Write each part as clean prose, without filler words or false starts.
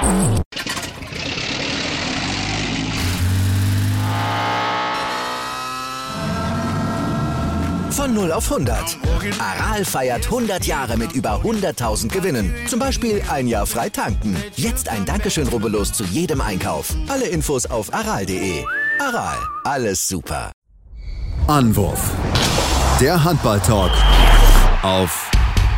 Von 0 auf 100. Aral feiert 100 Jahre mit über 100.000 Gewinnen. Zum Beispiel ein Jahr frei tanken. Jetzt ein Dankeschön, rubbellos zu jedem Einkauf. Alle Infos auf aral.de. Aral, alles super. Anwurf. Der Handball-Talk auf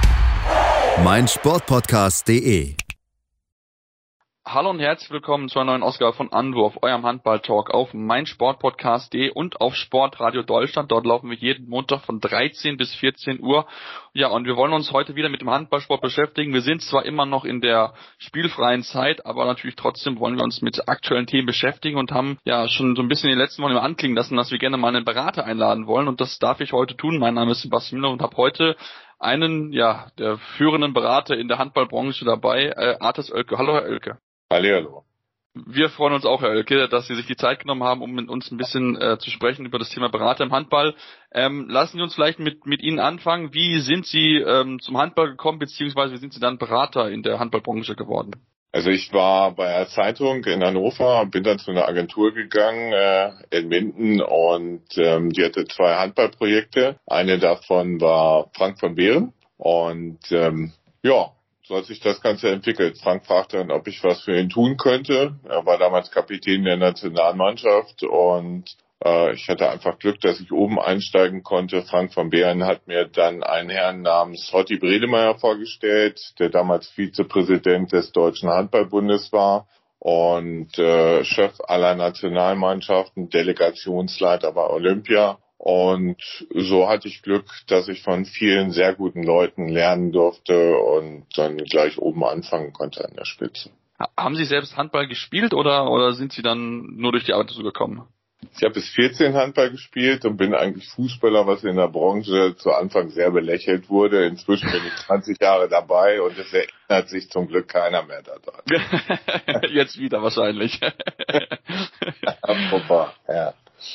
meinsportpodcast.de. Hallo und herzlich willkommen zu einer neuen Ausgabe von Anwurf, eurem Handball-Talk auf meinsportpodcast.de und auf Sportradio Deutschland. Dort laufen wir jeden Montag von 13 bis 14 Uhr. Ja, und wir wollen uns heute wieder mit dem Handballsport beschäftigen. Wir sind zwar immer noch in der spielfreien Zeit, aber natürlich trotzdem wollen wir uns mit aktuellen Themen beschäftigen und haben ja schon so ein bisschen in den letzten Wochen immer anklingen lassen, dass wir gerne mal einen Berater einladen wollen. Und das darf ich heute tun. Mein Name ist Sebastian Müller und habe heute einen, der führenden Berater in der Handballbranche dabei, Artis Oelke. Hallo, Herr Oelke. Hallo. Wir freuen uns auch, Herr Oelke, dass Sie sich die Zeit genommen haben, um mit uns ein bisschen zu sprechen über das Thema Berater im Handball. Lassen Sie uns vielleicht mit Ihnen anfangen. Wie sind Sie zum Handball gekommen, beziehungsweise wie sind Sie dann Berater in der Handballbranche geworden? Also ich war bei einer Zeitung in Hannover, bin dann zu einer Agentur gegangen in Minden und die hatte 2 Handballprojekte. Eine davon war Frank von Behren und so hat sich das Ganze entwickelt. Frank fragte dann, ob ich was für ihn tun könnte. Er war damals Kapitän der Nationalmannschaft und ich hatte einfach Glück, dass ich oben einsteigen konnte. Frank von Behren hat mir dann einen Herrn namens Hotti Bredemeier vorgestellt, der damals Vizepräsident des Deutschen Handballbundes war und Chef aller Nationalmannschaften, Delegationsleiter bei Olympia. Und so hatte ich Glück, dass ich von vielen sehr guten Leuten lernen durfte und dann gleich oben anfangen konnte an der Spitze. Haben Sie selbst Handball gespielt oder sind Sie dann nur durch die Arbeit so gekommen? Ich habe bis 14 Handball gespielt und bin eigentlich Fußballer, was in der Branche zu Anfang sehr belächelt wurde. Inzwischen bin ich 20 Jahre dabei und es erinnert sich zum Glück keiner mehr daran. Jetzt wieder wahrscheinlich. Apropos, ja.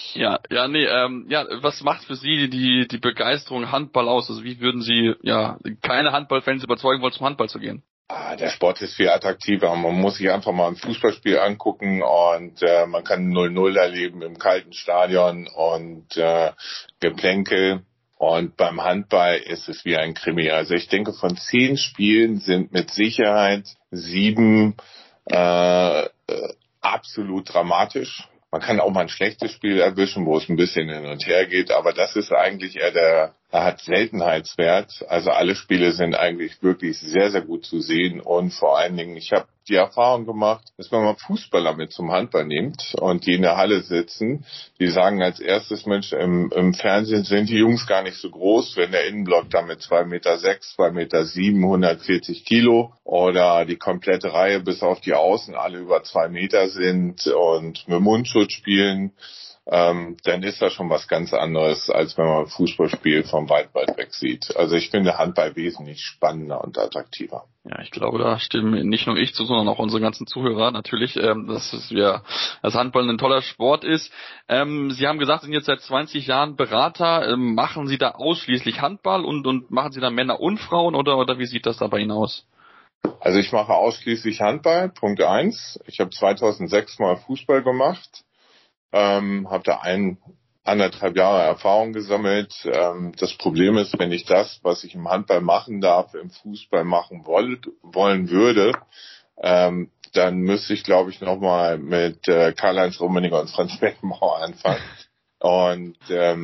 Was macht für Sie die Begeisterung Handball aus? Also wie würden Sie keine Handballfans überzeugen wollen, zum Handball zu gehen? Der Sport ist viel attraktiver. Man muss sich einfach mal ein Fußballspiel angucken und man kann 0-0 erleben im kalten Stadion und Geplänkel. Und beim Handball ist es wie ein Krimi. Also ich denke, von 10 Spielen sind mit Sicherheit 7 absolut dramatisch. Man kann auch mal ein schlechtes Spiel erwischen, wo es ein bisschen hin und her geht, aber das ist eigentlich er hat Seltenheitswert. Also alle Spiele sind eigentlich wirklich sehr, sehr gut zu sehen und vor allen Dingen, ich habe die Erfahrung gemacht, dass wenn man Fußballer mit zum Handball nimmt und die in der Halle sitzen, die sagen als erstes, Mensch, im Fernsehen sind die Jungs gar nicht so groß, wenn der Innenblock da mit 2,6 Meter, 2,7 Meter, 140 Kilo oder die komplette Reihe bis auf die Außen alle über 2 Meter sind und mit Mundschutz spielen, dann ist das schon was ganz anderes, als wenn man ein Fußballspiel vom weit weg sieht. Also ich finde Handball wesentlich spannender und attraktiver. Ja, ich glaube, da stimmen nicht nur ich zu, sondern auch unsere ganzen Zuhörer natürlich, dass Handball ein toller Sport ist. Sie haben gesagt, Sie sind jetzt seit 20 Jahren Berater. Machen Sie da ausschließlich Handball und machen Sie da Männer und Frauen oder wie sieht das da bei Ihnen aus? Also ich mache ausschließlich Handball, Punkt 1. Ich habe 2006 mal Fußball gemacht. Habe da 1,5 Jahre Erfahrung gesammelt. Das Problem ist, wenn ich das, was ich im Handball machen darf, im Fußball machen wollen würde, dann müsste ich, glaube ich, nochmal mit Karl-Heinz Rummenigge und Franz Beckenbauer anfangen. Und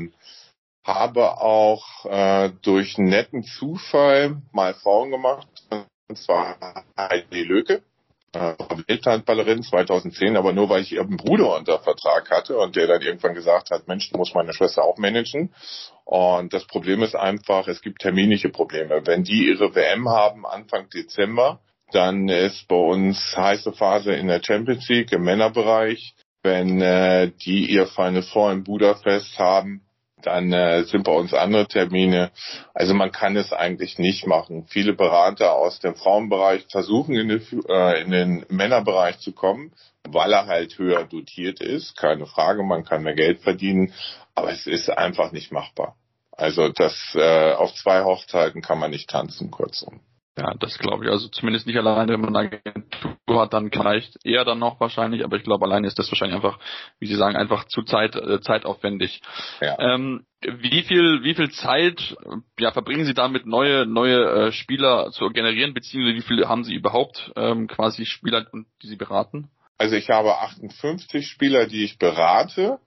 habe auch durch einen netten Zufall mal Frauen gemacht, und zwar Heidi Löke. Welthandballerin 2010, aber nur weil ich ihren Bruder unter Vertrag hatte und der dann irgendwann gesagt hat, Mensch, du musst meine Schwester auch managen. Und das Problem ist einfach, es gibt terminische Probleme. Wenn die ihre WM haben Anfang Dezember, dann ist bei uns heiße Phase in der Champions League im Männerbereich. Wenn die ihr Final Four in Budapest haben, dann sind bei uns andere Termine. Also man kann es eigentlich nicht machen. Viele Berater aus dem Frauenbereich versuchen in den Männerbereich zu kommen, weil er halt höher dotiert ist. Keine Frage, man kann mehr Geld verdienen, aber es ist einfach nicht machbar. Also das auf 2 Hochzeiten kann man nicht tanzen, kurzum. Ja, das glaube ich. Also zumindest nicht alleine, wenn man eine Agentur hat, dann vielleicht eher dann noch wahrscheinlich, aber ich glaube, alleine ist das wahrscheinlich einfach, wie Sie sagen, einfach zu zeitaufwendig. Ja. Wie viel Zeit verbringen Sie damit, neue Spieler zu generieren, beziehungsweise wie viele haben Sie überhaupt quasi Spieler, die Sie beraten? Also ich habe 58 Spieler, die ich berate.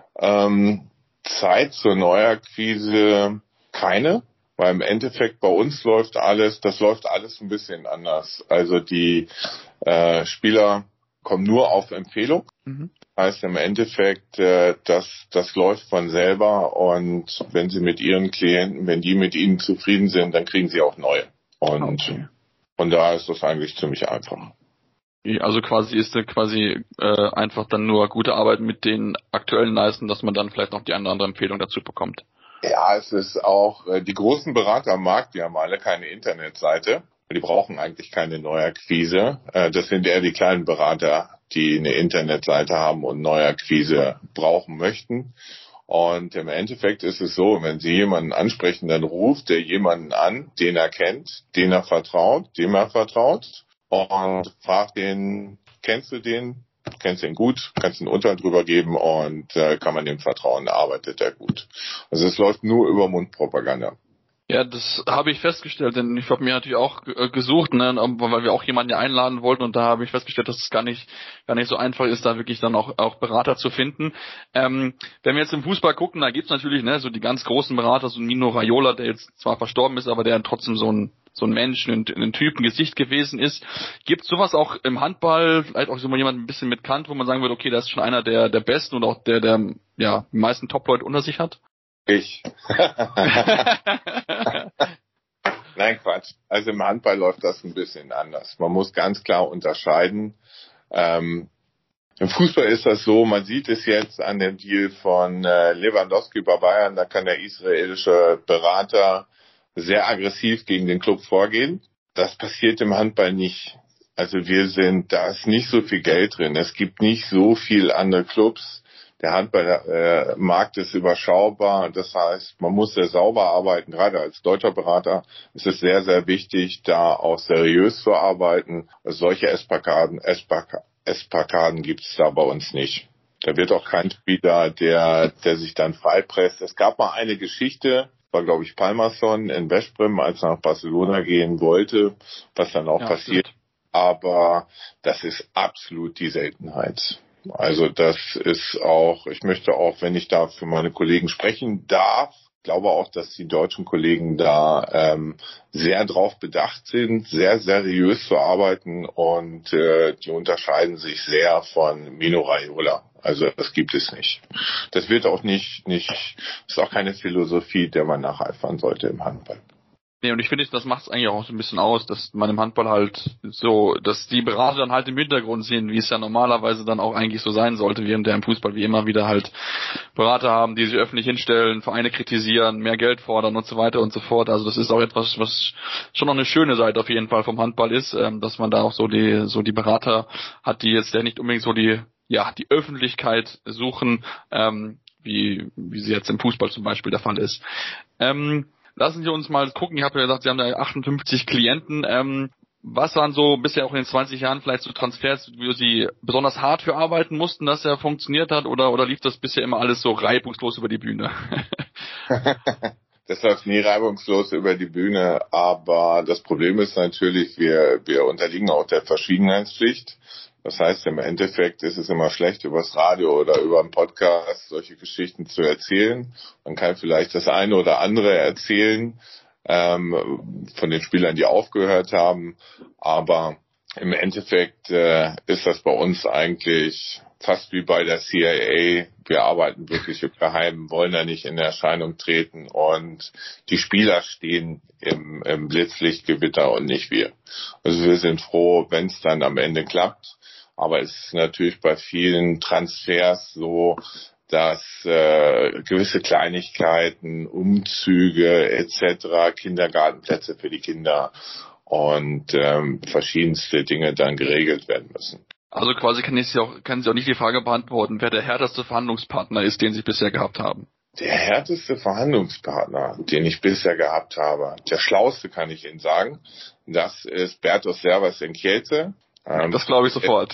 Zeit zur Neuakquise keine, weil im Endeffekt bei uns läuft alles ein bisschen anders. Also die Spieler kommen nur auf Empfehlung. Heißt im Endeffekt, das läuft von selber, und wenn Sie mit Ihren Klienten, wenn die mit Ihnen zufrieden sind, dann kriegen Sie auch neue. Und von daher ist das eigentlich ziemlich einfach. Also ist einfach dann nur gute Arbeit mit den aktuellen leisten, dass man dann vielleicht noch die eine oder andere Empfehlung dazu bekommt. Ja, es ist auch, die großen Berater am Markt, die haben alle keine Internetseite. Die brauchen eigentlich keine Neuakquise. Das sind eher die kleinen Berater, die eine Internetseite haben und Neuakquise brauchen möchten. Und im Endeffekt ist es so, wenn Sie jemanden ansprechen, dann ruft er jemanden an, den er kennt, dem er vertraut, und fragt den, kennst du den? Kennst du ihn gut? Kannst du ein Urteil drüber geben, und kann man dem vertrauen, arbeitet er gut. Also es läuft nur über Mundpropaganda. Ja, das habe ich festgestellt, denn ich habe mir natürlich auch gesucht, ne, weil wir auch jemanden einladen wollten, und da habe ich festgestellt, dass es gar nicht so einfach ist, da wirklich dann auch Berater zu finden. Wenn wir jetzt im Fußball gucken, da gibt's natürlich so die ganz großen Berater, so ein Mino Raiola, der jetzt zwar verstorben ist, aber der trotzdem so ein Mensch, ein Typ, ein Gesicht gewesen ist. Gibt's sowas auch im Handball, vielleicht auch so mal jemand ein bisschen mit Kant, wo man sagen würde, okay, das ist schon einer der Besten und auch der die meisten Top-Leute unter sich hat? Ich. Nein, Quatsch. Also im Handball läuft das ein bisschen anders. Man muss ganz klar unterscheiden. Im Fußball ist das so, man sieht es jetzt an dem Deal von Lewandowski bei Bayern, da kann der israelische Berater sehr aggressiv gegen den Club vorgehen. Das passiert im Handball nicht. Also da ist nicht so viel Geld drin. Es gibt nicht so viel andere Clubs. Der Handballmarkt ist überschaubar. Das heißt, man muss sehr sauber arbeiten. Gerade als deutscher Berater ist es sehr, sehr wichtig, da auch seriös zu arbeiten. Also solche Espakaden gibt es da bei uns nicht. Da wird auch kein Spieler, der sich dann freipresst. Es gab mal eine Geschichte, war glaube ich Palmason in Veszprém, als er nach Barcelona gehen wollte, was dann auch passiert. Stimmt. Aber das ist absolut die Seltenheit. Also das ist auch, ich möchte auch, wenn ich da für meine Kollegen sprechen darf, glaube auch, dass die deutschen Kollegen da sehr drauf bedacht sind, sehr seriös zu arbeiten, und die unterscheiden sich sehr von Mino Raiola. Also das gibt es nicht. Das wird auch nicht, ist auch keine Philosophie, der man nacheifern sollte im Handball. Nee, und ich finde, das macht es eigentlich auch so ein bisschen aus, dass man im Handball halt so, dass die Berater dann halt im Hintergrund sind, wie es ja normalerweise dann auch eigentlich so sein sollte, während der im Fußball wie immer wieder halt Berater haben, die sich öffentlich hinstellen, Vereine kritisieren, mehr Geld fordern und so weiter und so fort. Also das ist auch etwas, was schon noch eine schöne Seite auf jeden Fall vom Handball ist, dass man da auch so die Berater hat, die jetzt nicht unbedingt so die Öffentlichkeit suchen, wie sie jetzt im Fußball zum Beispiel der Fall ist. Lassen Sie uns mal gucken, ich habe ja gesagt, Sie haben da 58 Klienten. Was waren so bisher auch in den 20 Jahren vielleicht so Transfers, wo Sie besonders hart für arbeiten mussten, dass er funktioniert hat, oder lief das bisher immer alles so reibungslos über die Bühne? Das läuft nie reibungslos über die Bühne, aber das Problem ist natürlich, wir unterliegen auch der Verschwiegenheitspflicht. Das heißt, im Endeffekt ist es immer schlecht, übers Radio oder über einen Podcast solche Geschichten zu erzählen. Man kann vielleicht das eine oder andere erzählen von den Spielern, die aufgehört haben. Aber im Endeffekt ist das bei uns eigentlich fast wie bei der CIA. Wir arbeiten wirklich im Geheimen, wollen da nicht in Erscheinung treten. Und die Spieler stehen im Blitzlichtgewitter und nicht wir. Also wir sind froh, wenn es dann am Ende klappt. Aber es ist natürlich bei vielen Transfers so, dass gewisse Kleinigkeiten, Umzüge etc., Kindergartenplätze für die Kinder und verschiedenste Dinge dann geregelt werden müssen. Also quasi kann Sie auch nicht die Frage beantworten, wer der härteste Verhandlungspartner ist, den Sie bisher gehabt haben. Der härteste Verhandlungspartner, den ich bisher gehabt habe, der schlauste kann ich Ihnen sagen, das ist Bertus Servas in Kielce. Das glaube ich sofort.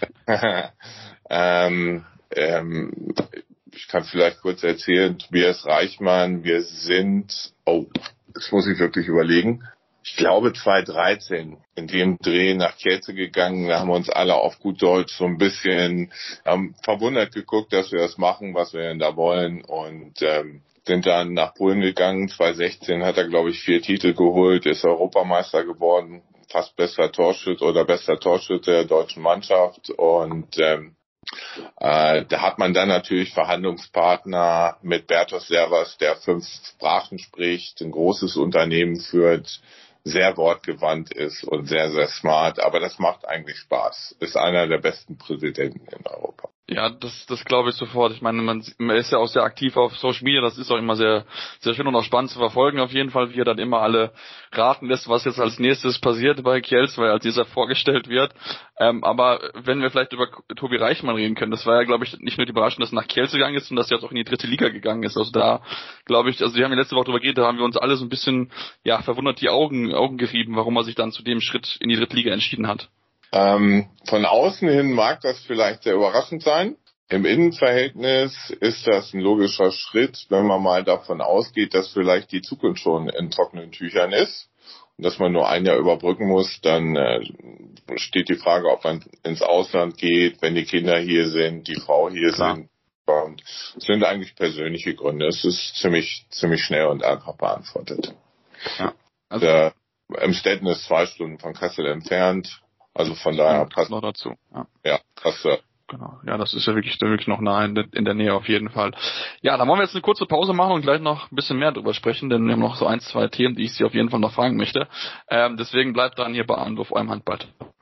Ich kann vielleicht kurz erzählen, Tobias Reichmann, wir sind, jetzt muss ich wirklich überlegen, ich glaube 2013 in dem Dreh nach Kielce gegangen, da haben wir uns alle auf gut Deutsch so ein bisschen verwundert geguckt, dass wir das machen, was wir denn da wollen und sind dann nach Polen gegangen. 2016 hat er, glaube ich, 4 Titel geholt, ist Europameister geworden, fast bester Torschütze der deutschen Mannschaft und da hat man dann natürlich Verhandlungspartner mit Bertos Servas, der 5 Sprachen spricht, ein großes Unternehmen führt, sehr wortgewandt ist und sehr, sehr smart. Aber das macht eigentlich Spaß. Ist einer der besten Präsidenten in Europa. Ja, das glaube ich sofort. Ich meine, man ist ja auch sehr aktiv auf Social Media. Das ist auch immer sehr, sehr schön und auch spannend zu verfolgen. Auf jeden Fall, wie er dann immer alle raten lässt, was jetzt als nächstes passiert bei Kielce, weil als dieser vorgestellt wird. Aber wenn wir vielleicht über Tobi Reichmann reden können, das war ja, glaube ich, nicht nur die Überraschung, dass er nach Kielce gegangen ist, sondern dass er jetzt auch in die 3. Liga gegangen ist. Also da, glaube ich, wir haben ja letzte Woche drüber geredet, da haben wir uns alle so ein bisschen, verwundert die Augen gerieben, warum er sich dann zu dem Schritt in die 3. Liga entschieden hat. Von außen hin mag das vielleicht sehr überraschend sein. Im Innenverhältnis ist das ein logischer Schritt, wenn man mal davon ausgeht, dass vielleicht die Zukunft schon in trockenen Tüchern ist und dass man nur ein Jahr überbrücken muss, dann steht die Frage, ob man ins Ausland geht, wenn die Kinder hier sind, die Frau hier sind. Und es sind eigentlich persönliche Gründe. Es ist ziemlich schnell und einfach beantwortet. Ja. Also Emstetten ist 2 Stunden von Kassel entfernt. Also von daher passt noch dazu. Ja, Kassel. Genau. Ja, das ist ja wirklich noch nah in der Nähe auf jeden Fall. Ja, dann wollen wir jetzt eine kurze Pause machen und gleich noch ein bisschen mehr drüber sprechen, denn wir haben noch so 1, 2 Themen, die ich Sie auf jeden Fall noch fragen möchte. Deswegen bleibt dran hier bei Anwurf, eurem Handball.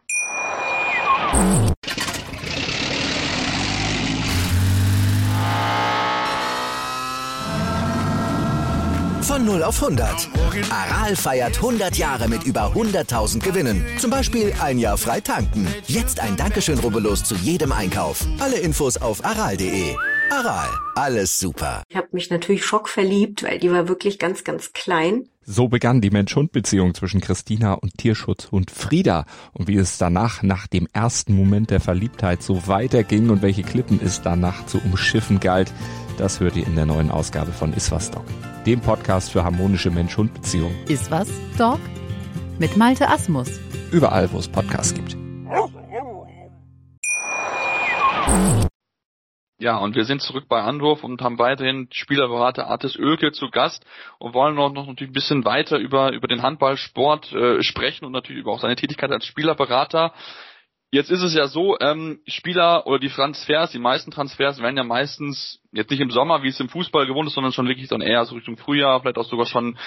Von 0 auf 100. Aral feiert 100 Jahre mit über 100.000 Gewinnen. Zum Beispiel ein Jahr frei tanken. Jetzt ein Dankeschön, rubbellos zu jedem Einkauf. Alle Infos auf aral.de. Aral, alles super. Ich habe mich natürlich schockverliebt, weil die war wirklich ganz, ganz klein. So begann die Mensch-Hund-Beziehung zwischen Christina und Tierschutzhund Frieda. Und wie es danach, nach dem ersten Moment der Verliebtheit, so weiterging und welche Klippen es danach zu umschiffen galt, das hört ihr in der neuen Ausgabe von Iswas Dog, dem Podcast für harmonische Mensch-Hund-Beziehungen. Iswas Dog mit Malte Asmus. Überall, wo es Podcasts gibt. Ja, und wir sind zurück bei Anwurf und haben weiterhin Spielerberater Artis Oelke zu Gast und wollen noch natürlich ein bisschen weiter über den Handballsport sprechen und natürlich über auch seine Tätigkeit als Spielerberater. Jetzt ist es ja so, Spieler oder die meisten Transfers werden ja meistens jetzt nicht im Sommer, wie es im Fußball gewohnt ist, sondern schon wirklich dann eher so Richtung Frühjahr, vielleicht auch sogar schon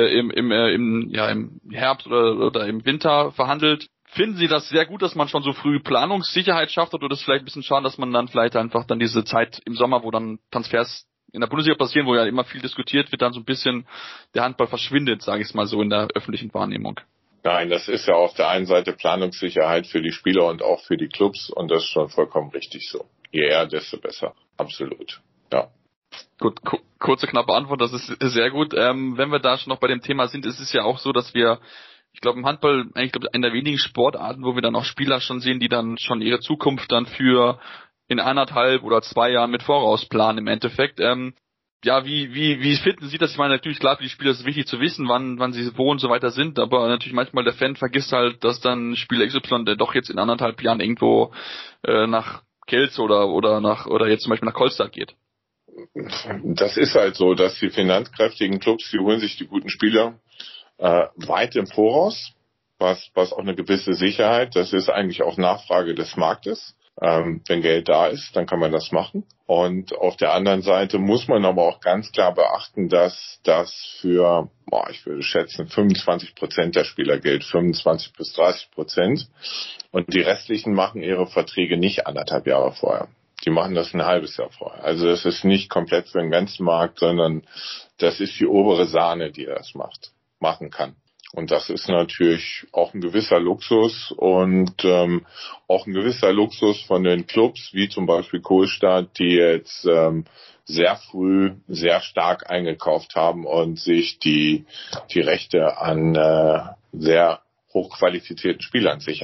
im Herbst oder im Winter verhandelt. Finden Sie das sehr gut, dass man schon so früh Planungssicherheit schafft, oder ist es vielleicht ein bisschen schade, dass man dann vielleicht einfach dann diese Zeit im Sommer, wo dann Transfers in der Bundesliga passieren, wo ja immer viel diskutiert wird, dann so ein bisschen der Handball verschwindet, sage ich es mal so, in der öffentlichen Wahrnehmung? Nein, das ist ja auf der einen Seite Planungssicherheit für die Spieler und auch für die Clubs, und das ist schon vollkommen richtig so. Je eher, desto besser. Absolut. Ja. Gut, kurze, knappe Antwort, das ist sehr gut. Wenn wir da schon noch bei dem Thema sind, ist es ja auch so, dass wir, ich glaube im Handball, einer der wenigen Sportarten, wo wir dann auch Spieler schon sehen, die dann schon ihre Zukunft dann für in 1,5 oder 2 Jahren mit voraus planen im Endeffekt. Ja, wie finden Sie das? Ich meine, natürlich, klar, für die Spieler ist es wichtig zu wissen, wann sie wo und so weiter sind, aber natürlich manchmal der Fan vergisst halt, dass dann Spieler XY, der doch jetzt in 1,5 Jahren irgendwo nach Kielce oder jetzt zum Beispiel nach Kolstad geht. Das ist halt so, dass die finanzkräftigen Clubs, die holen sich die guten Spieler weit im Voraus, was auch eine gewisse Sicherheit, das ist eigentlich auch Nachfrage des Marktes. Wenn Geld da ist, dann kann man das machen. Und auf der anderen Seite muss man aber auch ganz klar beachten, dass das für, ich würde schätzen, 25% der Spieler gilt, 25 bis 30%. Und die restlichen machen ihre Verträge nicht 1,5 Jahre vorher. Die machen das ein halbes Jahr vorher. Also das ist nicht komplett für den ganzen Markt, sondern das ist die obere Sahne, die das machen kann. Und das ist natürlich auch ein gewisser Luxus und auch ein gewisser Luxus von den Clubs, wie zum Beispiel Kohlstadt, die jetzt sehr früh sehr stark eingekauft haben und sich die Rechte an sehr hochqualifizierten Spielern sichern.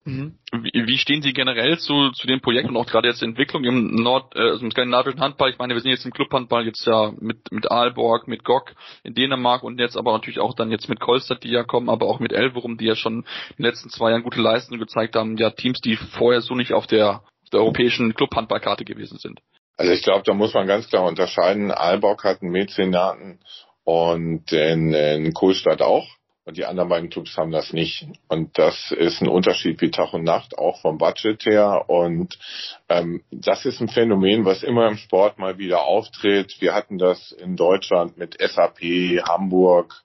Wie stehen Sie generell zu dem Projekt und auch gerade jetzt Entwicklung im im skandinavischen Handball? Ich meine, wir sind jetzt im Clubhandball jetzt ja mit Aalborg, mit GOG in Dänemark und jetzt aber natürlich auch dann jetzt mit Kolstad, die ja kommen, aber auch mit Elverum, die ja schon in den letzten 2 Jahren gute Leistungen gezeigt haben. Ja, Teams, die vorher so nicht auf der europäischen Clubhandballkarte gewesen sind. Also ich glaube, da muss man ganz klar unterscheiden. Aalborg hat einen Mäzenaten und in Kolstad auch. Und die anderen beiden Clubs haben das nicht. Und das ist ein Unterschied wie Tag und Nacht, auch vom Budget her. Und das ist ein Phänomen, was immer im Sport mal wieder auftritt. Wir hatten das in Deutschland mit SAP, Hamburg.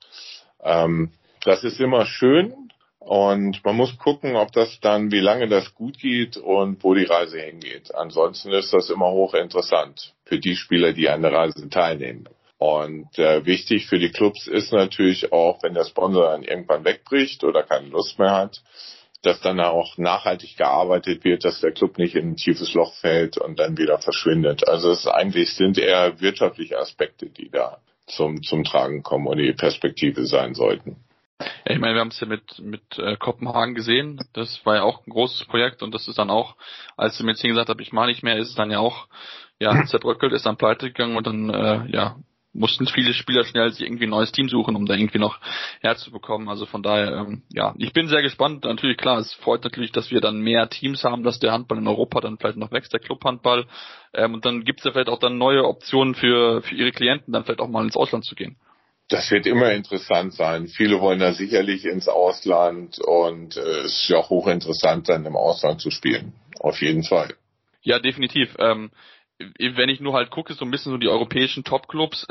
Das ist immer schön. Und man muss gucken, ob das dann, wie lange das gut geht und wo die Reise hingeht. Ansonsten ist das immer hochinteressant für die Spieler, die an der Reise teilnehmen. Und wichtig für die Clubs ist natürlich auch, wenn der Sponsor dann irgendwann wegbricht oder keine Lust mehr hat, dass dann auch nachhaltig gearbeitet wird, dass der Club nicht in ein tiefes Loch fällt und dann wieder verschwindet. Also es sind eher wirtschaftliche Aspekte, die da zum Tragen kommen und die Perspektive sein sollten. Ja, ich meine, wir haben es ja mit Kopenhagen gesehen. Das war ja auch ein großes Projekt und das ist dann auch, als sie mir jetzt gesagt habe, ich mache nicht mehr, ist es dann ja auch zerbröckelt, ist dann pleite gegangen und dann mussten viele Spieler schnell sich irgendwie ein neues Team suchen, um da irgendwie noch herzubekommen. Also von daher, ich bin sehr gespannt. Natürlich, klar, es freut natürlich, dass wir dann mehr Teams haben, dass der Handball in Europa dann vielleicht noch wächst, der Clubhandball. Und dann gibt es ja vielleicht auch dann neue Optionen für ihre Klienten, dann vielleicht auch mal ins Ausland zu gehen. Das wird immer interessant sein. Viele wollen da sicherlich ins Ausland und es ist ja auch hochinteressant, dann im Ausland zu spielen. Auf jeden Fall. Ja, definitiv. Wenn ich nur halt gucke, so ein bisschen so die europäischen Top-Clubs,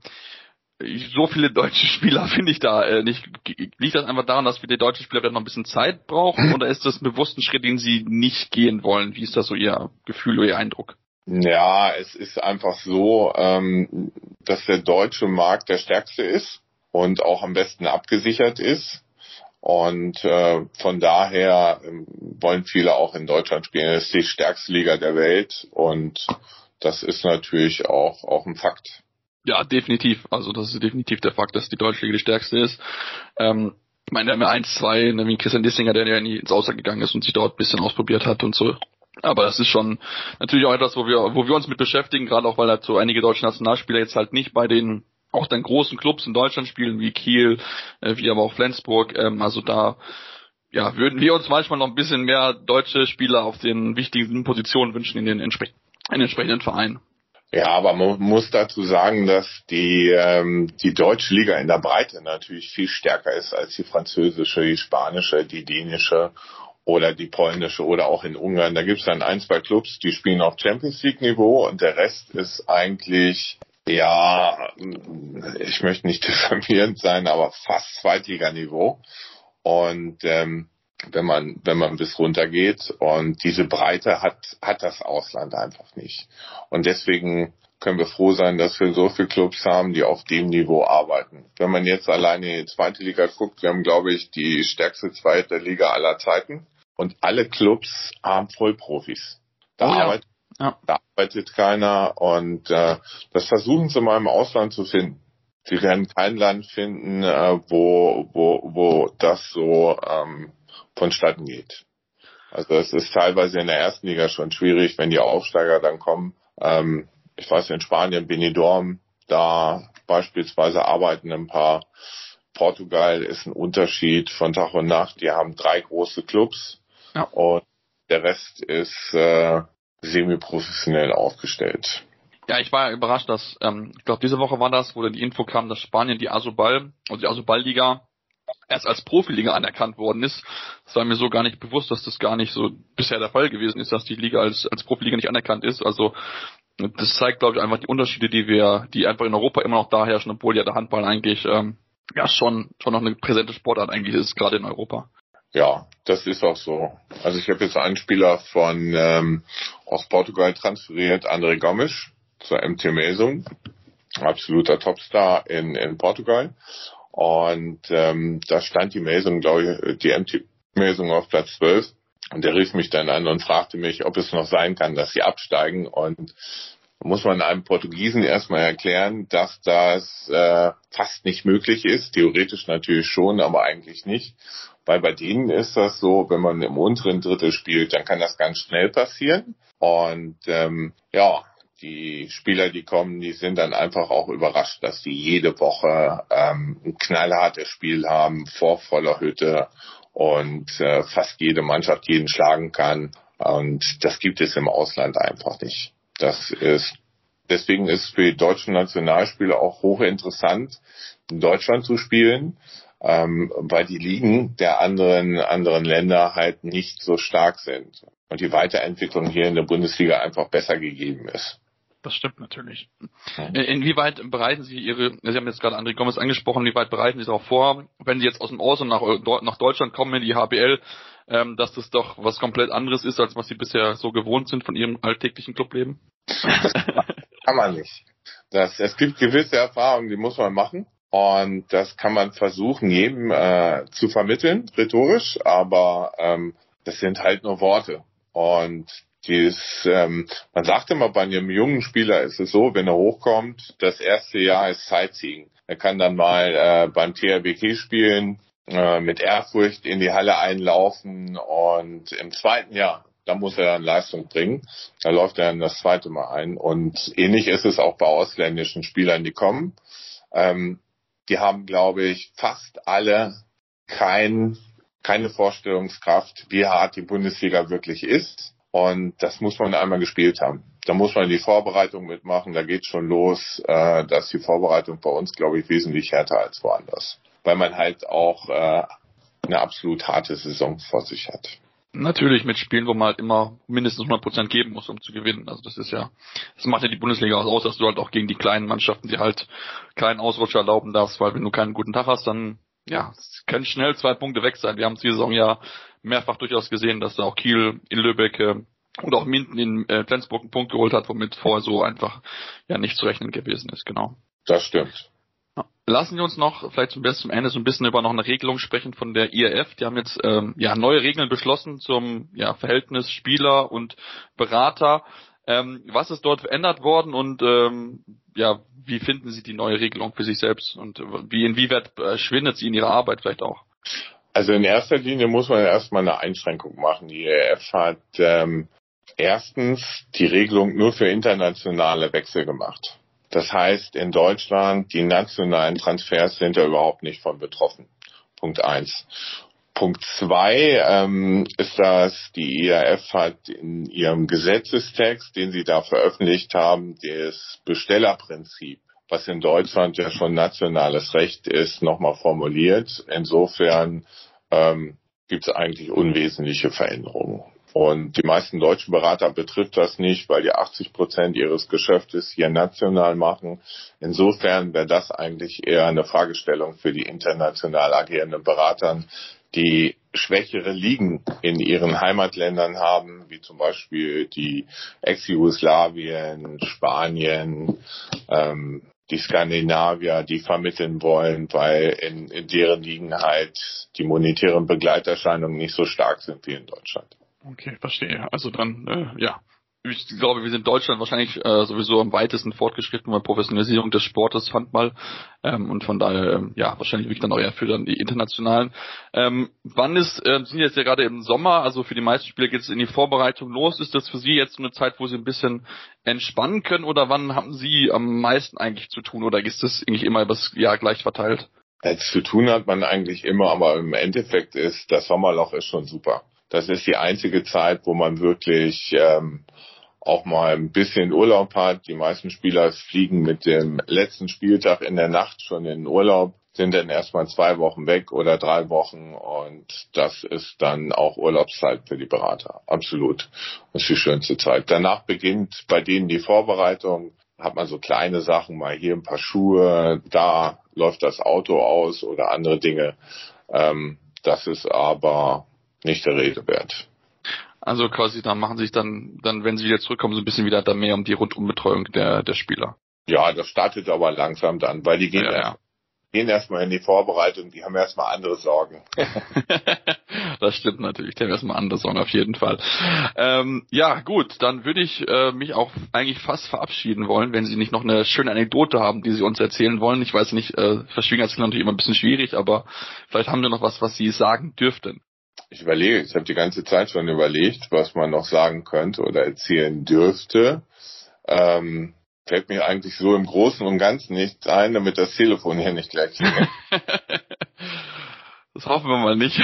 so viele deutsche Spieler finde ich da nicht. Liegt das einfach daran, dass wir die deutschen Spieler vielleicht noch ein bisschen Zeit brauchen oder ist das bewusst ein Schritt, den sie nicht gehen wollen? Wie ist das so Ihr Gefühl oder Ihr Eindruck? Ja, es ist einfach so, dass der deutsche Markt der stärkste ist und auch am besten abgesichert ist. Und von daher wollen viele auch in Deutschland spielen. Es ist die stärkste Liga der Welt und das ist natürlich auch ein Fakt. Ja, definitiv. Also das ist definitiv der Fakt, dass die deutsche Liga die stärkste ist. Ich meine, wir haben ja 1-2, wie Christian Dissinger, der ja nie ins Ausland gegangen ist und sich dort ein bisschen ausprobiert hat und so. Aber das ist schon natürlich auch etwas, wo wir uns mit beschäftigen, gerade auch, weil halt so einige deutsche Nationalspieler jetzt halt nicht bei den auch dann großen Clubs in Deutschland spielen, wie Kiel, wie aber auch Flensburg. Also da würden wir uns manchmal noch ein bisschen mehr deutsche Spieler auf den wichtigen Positionen wünschen in den entsprechenden Vereinen. Ja, aber man muss dazu sagen, dass die deutsche Liga in der Breite natürlich viel stärker ist als die französische, die spanische, die dänische oder die polnische oder auch in Ungarn. Da gibt es dann 1-2 Clubs, die spielen auf Champions League Niveau und der Rest ist eigentlich, ich möchte nicht diffamierend sein, aber fast Zweitliganiveau. Und wenn man bis runter geht und diese Breite hat das Ausland einfach nicht. Und deswegen können wir froh sein, dass wir so viele Clubs haben, die auf dem Niveau arbeiten. Wenn man jetzt alleine in die zweite Liga guckt, wir haben, glaube ich, die stärkste zweite Liga aller Zeiten. Und alle Clubs haben Vollprofis. Da arbeitet keiner und das versuchen sie mal im Ausland zu finden. Sie werden kein Land finden, wo das so vonstatten geht. Also es ist teilweise in der ersten Liga schon schwierig, wenn die Aufsteiger dann kommen. Ich weiß, in Spanien, Benidorm, da beispielsweise arbeiten ein paar. Portugal ist ein Unterschied von Tag und Nacht. Die haben 3 große Clubs und der Rest ist semi-professionell aufgestellt. Ja, ich war überrascht, dass, ich glaube, diese Woche war das, wo dann die Info kam, dass Spanien die Asobal-Liga erst als Profiliga anerkannt worden ist. Das war mir so gar nicht bewusst, dass das gar nicht so bisher der Fall gewesen ist, dass die Liga als Profiliga nicht anerkannt ist. Also das zeigt, glaube ich, einfach die Unterschiede, die einfach in Europa immer noch da herrschen, obwohl ja der Handball eigentlich schon noch eine präsente Sportart eigentlich ist, gerade in Europa. Ja, das ist auch so. Also ich habe jetzt einen Spieler aus Portugal transferiert, André Gomes, zur MT Melsung, absoluter Topstar in Portugal. Und da stand die Melsung, glaube ich, die MT Melsung auf Platz 12. Und der rief mich dann an und fragte mich, ob es noch sein kann, dass sie absteigen. Und muss man einem Portugiesen erstmal erklären, dass das fast nicht möglich ist. Theoretisch natürlich schon, aber eigentlich nicht. Weil bei denen ist das so, wenn man im unteren Drittel spielt, dann kann das ganz schnell passieren. Und die Spieler, die kommen, die sind dann einfach auch überrascht, dass sie jede Woche ein knallhartes Spiel haben, vor voller Hütte und fast jede Mannschaft jeden schlagen kann. Und das gibt es im Ausland einfach nicht. Deswegen ist für die deutschen Nationalspieler auch hochinteressant, in Deutschland zu spielen, weil die Ligen der anderen Länder halt nicht so stark sind und die Weiterentwicklung hier in der Bundesliga einfach besser gegeben ist. Das stimmt natürlich. Inwieweit bereiten Sie Sie haben jetzt gerade André Gomes angesprochen, inwieweit bereiten Sie darauf vor, wenn Sie jetzt aus dem Ausland nach Deutschland kommen in die HBL, dass das doch was komplett anderes ist, als was Sie bisher so gewohnt sind von Ihrem alltäglichen Clubleben? Kann man nicht. Es gibt gewisse Erfahrungen, die muss man machen. Und das kann man versuchen, jedem zu vermitteln, rhetorisch, aber das sind halt nur Worte. Und man sagt immer, bei einem jungen Spieler ist es so, wenn er hochkommt, das erste Jahr ist Sightseeing. Er kann dann mal beim THW spielen, mit Ehrfurcht in die Halle einlaufen und im zweiten Jahr, da muss er dann Leistung bringen. Da läuft er dann das zweite Mal ein. Und ähnlich ist es auch bei ausländischen Spielern, die kommen. Die haben, glaube ich, fast alle keine Vorstellungskraft, wie hart die Bundesliga wirklich ist. Und das muss man einmal gespielt haben. Da muss man die Vorbereitung mitmachen. Da geht schon los, dass die Vorbereitung bei uns, glaube ich, wesentlich härter als woanders. Weil man halt auch eine absolut harte Saison vor sich hat. Natürlich mit Spielen, wo man halt immer mindestens 100% geben muss, um zu gewinnen. Also das macht ja die Bundesliga auch aus, dass du halt auch gegen die kleinen Mannschaften, die halt keinen Ausrutscher erlauben darfst, weil wenn du keinen guten Tag hast, dann es können schnell 2 Punkte weg sein. Wir haben es die Saison ja mehrfach durchaus gesehen, dass da auch Kiel in Lübeck und auch Minden in Flensburg einen Punkt geholt hat, womit vorher so einfach nicht zu rechnen gewesen ist, genau. Das stimmt. Lassen wir uns noch vielleicht zum Ende so ein bisschen über noch eine Regelung sprechen von der IRF. Die haben jetzt neue Regeln beschlossen zum Verhältnis Spieler und Berater. Was ist dort verändert worden und wie finden Sie die neue Regelung für sich selbst und inwieweit schwindet sie in Ihrer Arbeit vielleicht auch? Also in erster Linie muss man erstmal eine Einschränkung machen. Die IRF hat erstens die Regelung nur für internationale Wechsel gemacht. Das heißt, in Deutschland, die nationalen Transfers sind da überhaupt nicht von betroffen. Punkt 1. Punkt 2 ist, dass die IAF hat in ihrem Gesetzestext, den sie da veröffentlicht haben, das Bestellerprinzip, was in Deutschland ja schon nationales Recht ist, nochmal formuliert. Insofern gibt es eigentlich unwesentliche Veränderungen. Und die meisten deutschen Berater betrifft das nicht, weil die 80% ihres Geschäftes hier national machen. Insofern wäre das eigentlich eher eine Fragestellung für die international agierenden Beratern, die schwächere Ligen in ihren Heimatländern haben, wie zum Beispiel die Ex-Jugoslawien, Spanien, die Skandinavier, die vermitteln wollen, weil in deren Ligen halt die monetären Begleiterscheinungen nicht so stark sind wie in Deutschland. Okay, verstehe. Also dann, ich glaube, wir sind in Deutschland wahrscheinlich sowieso am weitesten fortgeschritten bei Professionalisierung des Sportes, Handball, und von daher, wahrscheinlich wirklich dann auch eher für dann die internationalen. sind jetzt ja gerade im Sommer, also für die meisten Spieler geht es in die Vorbereitung los. Ist das für Sie jetzt so eine Zeit, wo Sie ein bisschen entspannen können oder wann haben Sie am meisten eigentlich zu tun oder ist das eigentlich immer übers Jahr gleich verteilt? Zu tun hat man eigentlich immer, aber im Endeffekt ist das Sommerloch ist schon super. Das ist die einzige Zeit, wo man wirklich auch mal ein bisschen Urlaub hat. Die meisten Spieler fliegen mit dem letzten Spieltag in der Nacht schon in den Urlaub, sind dann erstmal 2 Wochen weg oder 3 Wochen und das ist dann auch Urlaubszeit für die Berater. Absolut. Das ist die schönste Zeit. Danach beginnt bei denen die Vorbereitung. Hat man so kleine Sachen, mal hier ein paar Schuhe, da läuft das Auto aus oder andere Dinge. Das ist aber nicht der Rede wert. Also quasi, dann machen sich dann, wenn sie wieder zurückkommen, so ein bisschen wieder da mehr um die Rundumbetreuung der Spieler. Ja, das startet aber langsam dann, weil die gehen gehen erstmal in die Vorbereitung, die haben erstmal andere Sorgen. Das stimmt natürlich, die haben erstmal andere Sorgen, auf jeden Fall. Ja, gut, dann würde ich mich auch eigentlich fast verabschieden wollen, wenn Sie nicht noch eine schöne Anekdote haben, die Sie uns erzählen wollen. Ich weiß nicht, Verschwiegenheit ist natürlich immer ein bisschen schwierig, aber vielleicht haben Sie noch was Sie sagen dürften. Ich habe die ganze Zeit schon überlegt, was man noch sagen könnte oder erzählen dürfte. Fällt mir eigentlich so im Großen und Ganzen nichts ein, damit das Telefon hier nicht gleich klingelt. Das hoffen wir mal nicht.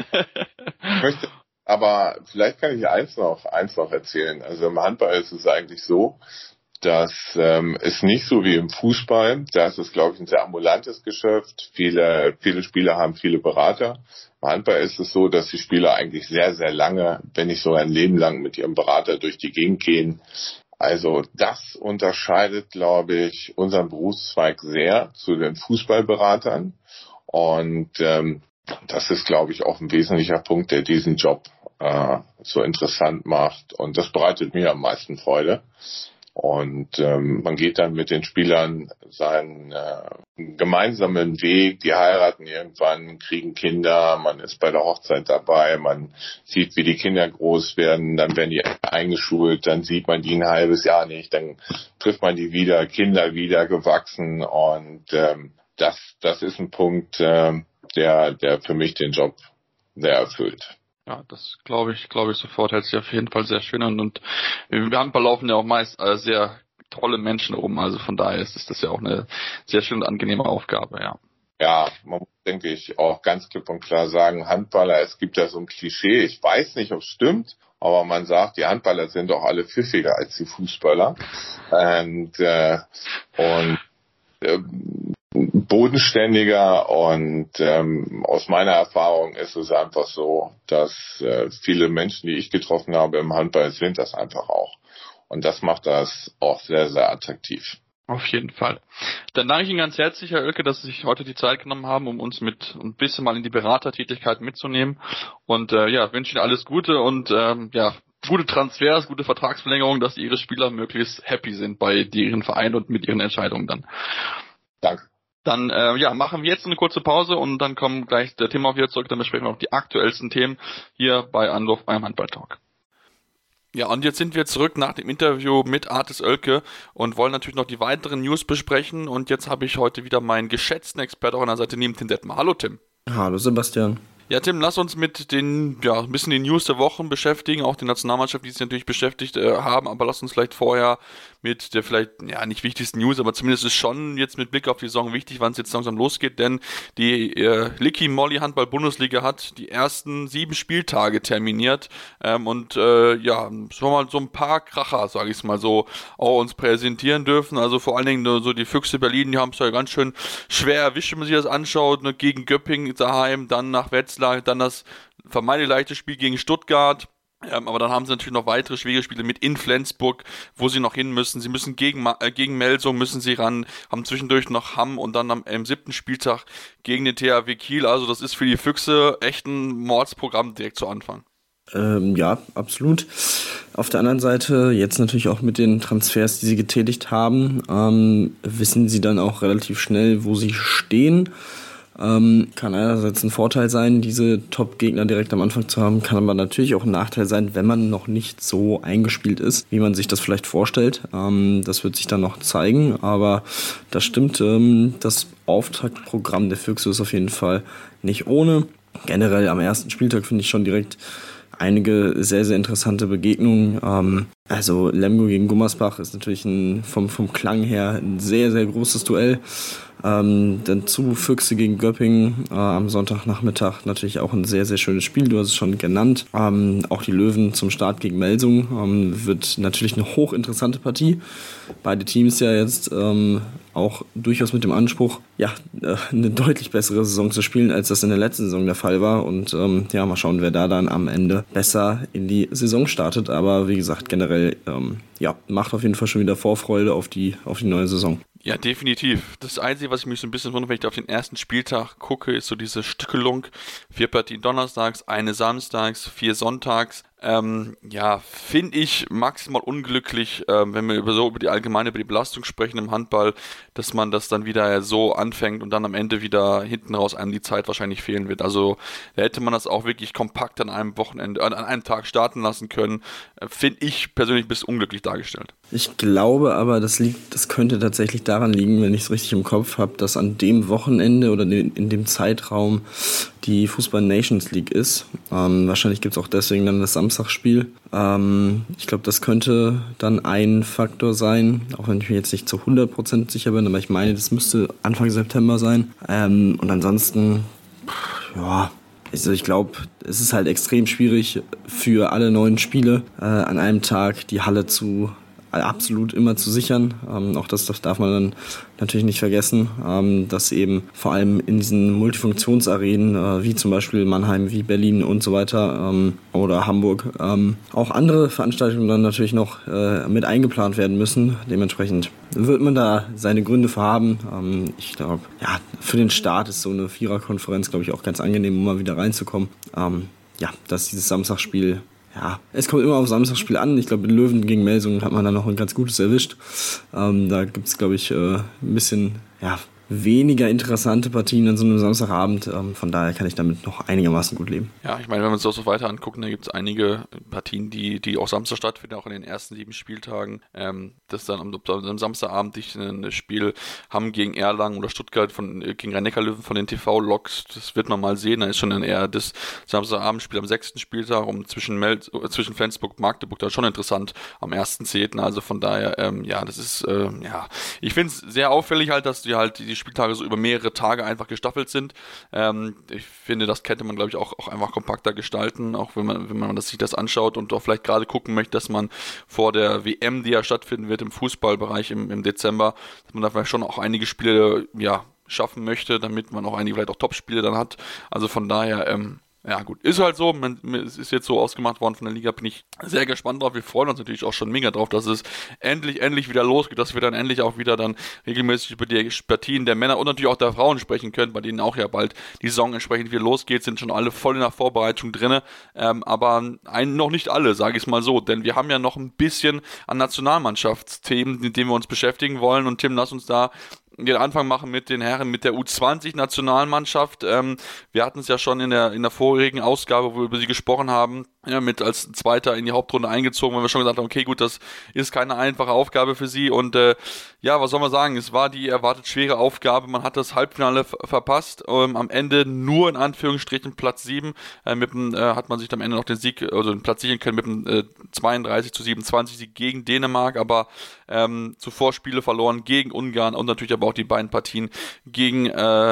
Aber vielleicht kann ich eins noch erzählen. Also im Handball ist es eigentlich so, dass es nicht so wie im Fußball, da ist es, glaube ich, ein sehr ambulantes Geschäft. Viele Spieler haben viele Berater. Im Handball ist es so, dass die Spieler eigentlich sehr, sehr lange, wenn nicht sogar ein Leben lang mit ihrem Berater durch die Gegend gehen. Also das unterscheidet, glaube ich, unseren Berufszweig sehr zu den Fußballberatern. Und das ist, glaube ich, auch ein wesentlicher Punkt, der diesen Job so interessant macht. Und das bereitet mir am meisten Freude. Und man geht dann mit den Spielern seinen gemeinsamen Weg, die heiraten irgendwann, kriegen Kinder, man ist bei der Hochzeit dabei, man sieht, wie die Kinder groß werden, dann werden die eingeschult, dann sieht man die ein halbes Jahr nicht, dann trifft man die wieder, Kinder wieder gewachsen und das ist ein Punkt, der für mich den Job sehr erfüllt. Ja, das glaube ich sofort. Hört sich auf jeden Fall sehr schön an. Und im Handball laufen ja auch meist sehr tolle Menschen rum. Also von daher ist das ja auch eine sehr schöne und angenehme Aufgabe, ja. Ja, man muss, denke ich, auch ganz klipp und klar sagen, Handballer, es gibt ja so ein Klischee, ich weiß nicht, ob es stimmt, aber man sagt, die Handballer sind doch alle pfiffiger als die Fußballer. Und bodenständiger und aus meiner Erfahrung ist es einfach so, dass viele Menschen, die ich getroffen habe im Handball, sind das einfach auch. Und das macht das auch sehr, sehr attraktiv. Auf jeden Fall. Dann danke ich Ihnen ganz herzlich, Herr Oelke, dass Sie sich heute die Zeit genommen haben, um uns mit ein bisschen mal in die Beratertätigkeit mitzunehmen. Und wünsche Ihnen alles Gute und gute Transfers, gute Vertragsverlängerungen, dass Ihre Spieler möglichst happy sind bei Ihren Vereinen und mit Ihren Entscheidungen dann. Danke. Dann machen wir jetzt eine kurze Pause und dann kommen gleich der Thema wieder zurück. Dann besprechen wir noch die aktuellsten Themen hier bei Anwurf beim Handball-Talk. Ja, und jetzt sind wir zurück nach dem Interview mit Artis Oelke und wollen natürlich noch die weiteren News besprechen. Und jetzt habe ich heute wieder meinen geschätzten Experten an der Seite neben Tim Detmer. Hallo Tim. Hallo Sebastian. Ja, Tim, lass uns mit ein bisschen die News der Wochen beschäftigen, auch die Nationalmannschaft, die sich natürlich beschäftigt haben, aber lass uns vielleicht vorher mit der vielleicht, nicht wichtigsten News, aber zumindest ist schon jetzt mit Blick auf die Saison wichtig, wann es jetzt langsam losgeht, denn die Licky Molly Handball Bundesliga hat die ersten 7 Spieltage terminiert und sollen mal so ein paar Kracher, sage ich es mal so, auch uns präsentieren dürfen, also vor allen Dingen so die Füchse Berlin, die haben es ja ganz schön schwer erwischt, wenn man sich das anschaut, ne, gegen Göppingen daheim, dann nach Wetzlar, dann das vermeintlich leichte Spiel gegen Stuttgart. Aber dann haben sie natürlich noch weitere schwierige Spiele mit in Flensburg, wo sie noch hin müssen. Sie müssen gegen Melsung müssen sie ran, haben zwischendurch noch Hamm und dann am 7. Spieltag gegen den THW Kiel. Also das ist für die Füchse echt ein Mordsprogramm direkt zu Anfang. Ja, absolut. Auf der anderen Seite, jetzt natürlich auch mit den Transfers, die sie getätigt haben, wissen sie dann auch relativ schnell, wo sie stehen. Kann einerseits ein Vorteil sein, diese Top-Gegner direkt am Anfang zu haben, kann aber natürlich auch ein Nachteil sein, wenn man noch nicht so eingespielt ist, wie man sich das vielleicht vorstellt. Das wird sich dann noch zeigen, aber das stimmt, das Auftaktprogramm der Füchse ist auf jeden Fall nicht ohne. Generell am ersten Spieltag finde ich schon direkt einige sehr, sehr interessante Begegnungen. Also Lemgo gegen Gummersbach ist natürlich vom Klang her ein sehr, sehr großes Duell. Dann zu Füchse gegen Göppingen am Sonntagnachmittag natürlich auch ein sehr, sehr schönes Spiel, du hast es schon genannt. Auch die Löwen zum Start gegen Melsung wird natürlich eine hochinteressante Partie. Beide Teams ja jetzt auch durchaus mit dem Anspruch, eine deutlich bessere Saison zu spielen, als das in der letzten Saison der Fall war. Und mal schauen, wer da dann am Ende besser in die Saison startet. Aber wie gesagt, generell macht auf jeden Fall schon wieder Vorfreude auf die neue Saison. Ja, definitiv. Das Einzige, was ich mich so ein bisschen wundere, wenn ich auf den ersten Spieltag gucke, ist so diese Stückelung. 4 Partien donnerstags, eine samstags, 4 sonntags. finde ich maximal unglücklich, wenn wir über die Belastung sprechen im Handball, dass man das dann wieder so anfängt und dann am Ende wieder hinten raus einem die Zeit wahrscheinlich fehlen wird. Also da hätte man das auch wirklich kompakt an einem Wochenende, an einem Tag starten lassen können. Finde ich persönlich ein bisschen unglücklich dargestellt. Ich glaube aber, das könnte tatsächlich daran liegen, wenn ich es richtig im Kopf habe, dass an dem Wochenende oder in dem Zeitraum die Fußball Nations League ist. Wahrscheinlich gibt es auch deswegen dann das Samstagsspiel. Ich glaube, das könnte dann ein Faktor sein, auch wenn ich mir jetzt nicht zu 100% sicher bin, aber ich meine, das müsste Anfang September sein. Und ansonsten, also ich glaube, es ist halt extrem schwierig für alle 9 Spiele an einem Tag die Halle absolut immer zu sichern. Auch das darf man dann natürlich nicht vergessen, dass eben vor allem in diesen Multifunktionsarenen, wie zum Beispiel Mannheim, wie Berlin und so weiter oder Hamburg, auch andere Veranstaltungen dann natürlich noch mit eingeplant werden müssen. Dementsprechend wird man da seine Gründe für haben. Ich glaube, für den Start ist so eine Viererkonferenz, glaube ich, auch ganz angenehm, um mal wieder reinzukommen. Dass dieses Samstagsspiel, es kommt immer auf Samstagsspiel an. Ich glaube, in Löwen gegen Melsungen hat man da noch ein ganz gutes erwischt. Da gibt es, glaube ich, ein bisschen weniger interessante Partien an so einem Samstagabend. Von daher kann ich damit noch einigermaßen gut leben. Ja, ich meine, wenn wir uns das so weiter angucken, da gibt es einige Partien, die auch Samstag stattfinden, auch in den ersten 7 Spieltagen. Das dann am Samstagabend ein Spiel haben gegen Erlangen oder Stuttgart gegen Rhein-Neckar-Löwen von den TV-Logs, das wird man mal sehen. Da ist schon eher das Samstagabendspiel am 6. Spieltag zwischen Flensburg und Magdeburg, da ist schon interessant am 1.10. Also von daher, das ist, ich finde es sehr auffällig halt, dass die Spieltage so über mehrere Tage einfach gestaffelt sind. Ich finde, das könnte man, glaube ich, auch einfach kompakter gestalten, auch wenn man sich das anschaut und auch vielleicht gerade gucken möchte, dass man vor der WM, die ja stattfinden wird im Fußballbereich im Dezember, dass man da vielleicht schon auch einige Spiele schaffen möchte, damit man auch einige vielleicht auch Top-Spiele dann hat. Also von daher, gut, ist halt so, es ist jetzt so ausgemacht worden von der Liga, bin ich sehr gespannt drauf, wir freuen uns natürlich auch schon mega drauf, dass es endlich wieder losgeht, dass wir dann endlich auch wieder dann regelmäßig über die Partien der Männer und natürlich auch der Frauen sprechen können, bei denen auch ja bald die Saison entsprechend wieder losgeht, sind schon alle voll in der Vorbereitung drinne, aber noch nicht alle, sage ich es mal so, denn wir haben ja noch ein bisschen an Nationalmannschaftsthemen, mit denen wir uns beschäftigen wollen und Tim, lass uns da den Anfang machen mit den Herren, mit der U20-Nationalmannschaft. Wir hatten es ja schon in der vorigen Ausgabe, wo wir über sie gesprochen haben, mit als Zweiter in die Hauptrunde eingezogen, weil wir schon gesagt haben, okay, gut, das ist keine einfache Aufgabe für sie und was soll man sagen, es war die erwartet schwere Aufgabe, man hat das Halbfinale verpasst, am Ende nur in Anführungsstrichen Platz 7, hat man sich am Ende noch den Sieg, also den Platz sichern können mit dem 32-27 Sieg gegen Dänemark, aber zuvor Spiele verloren gegen Ungarn und natürlich aber auch die beiden Partien gegen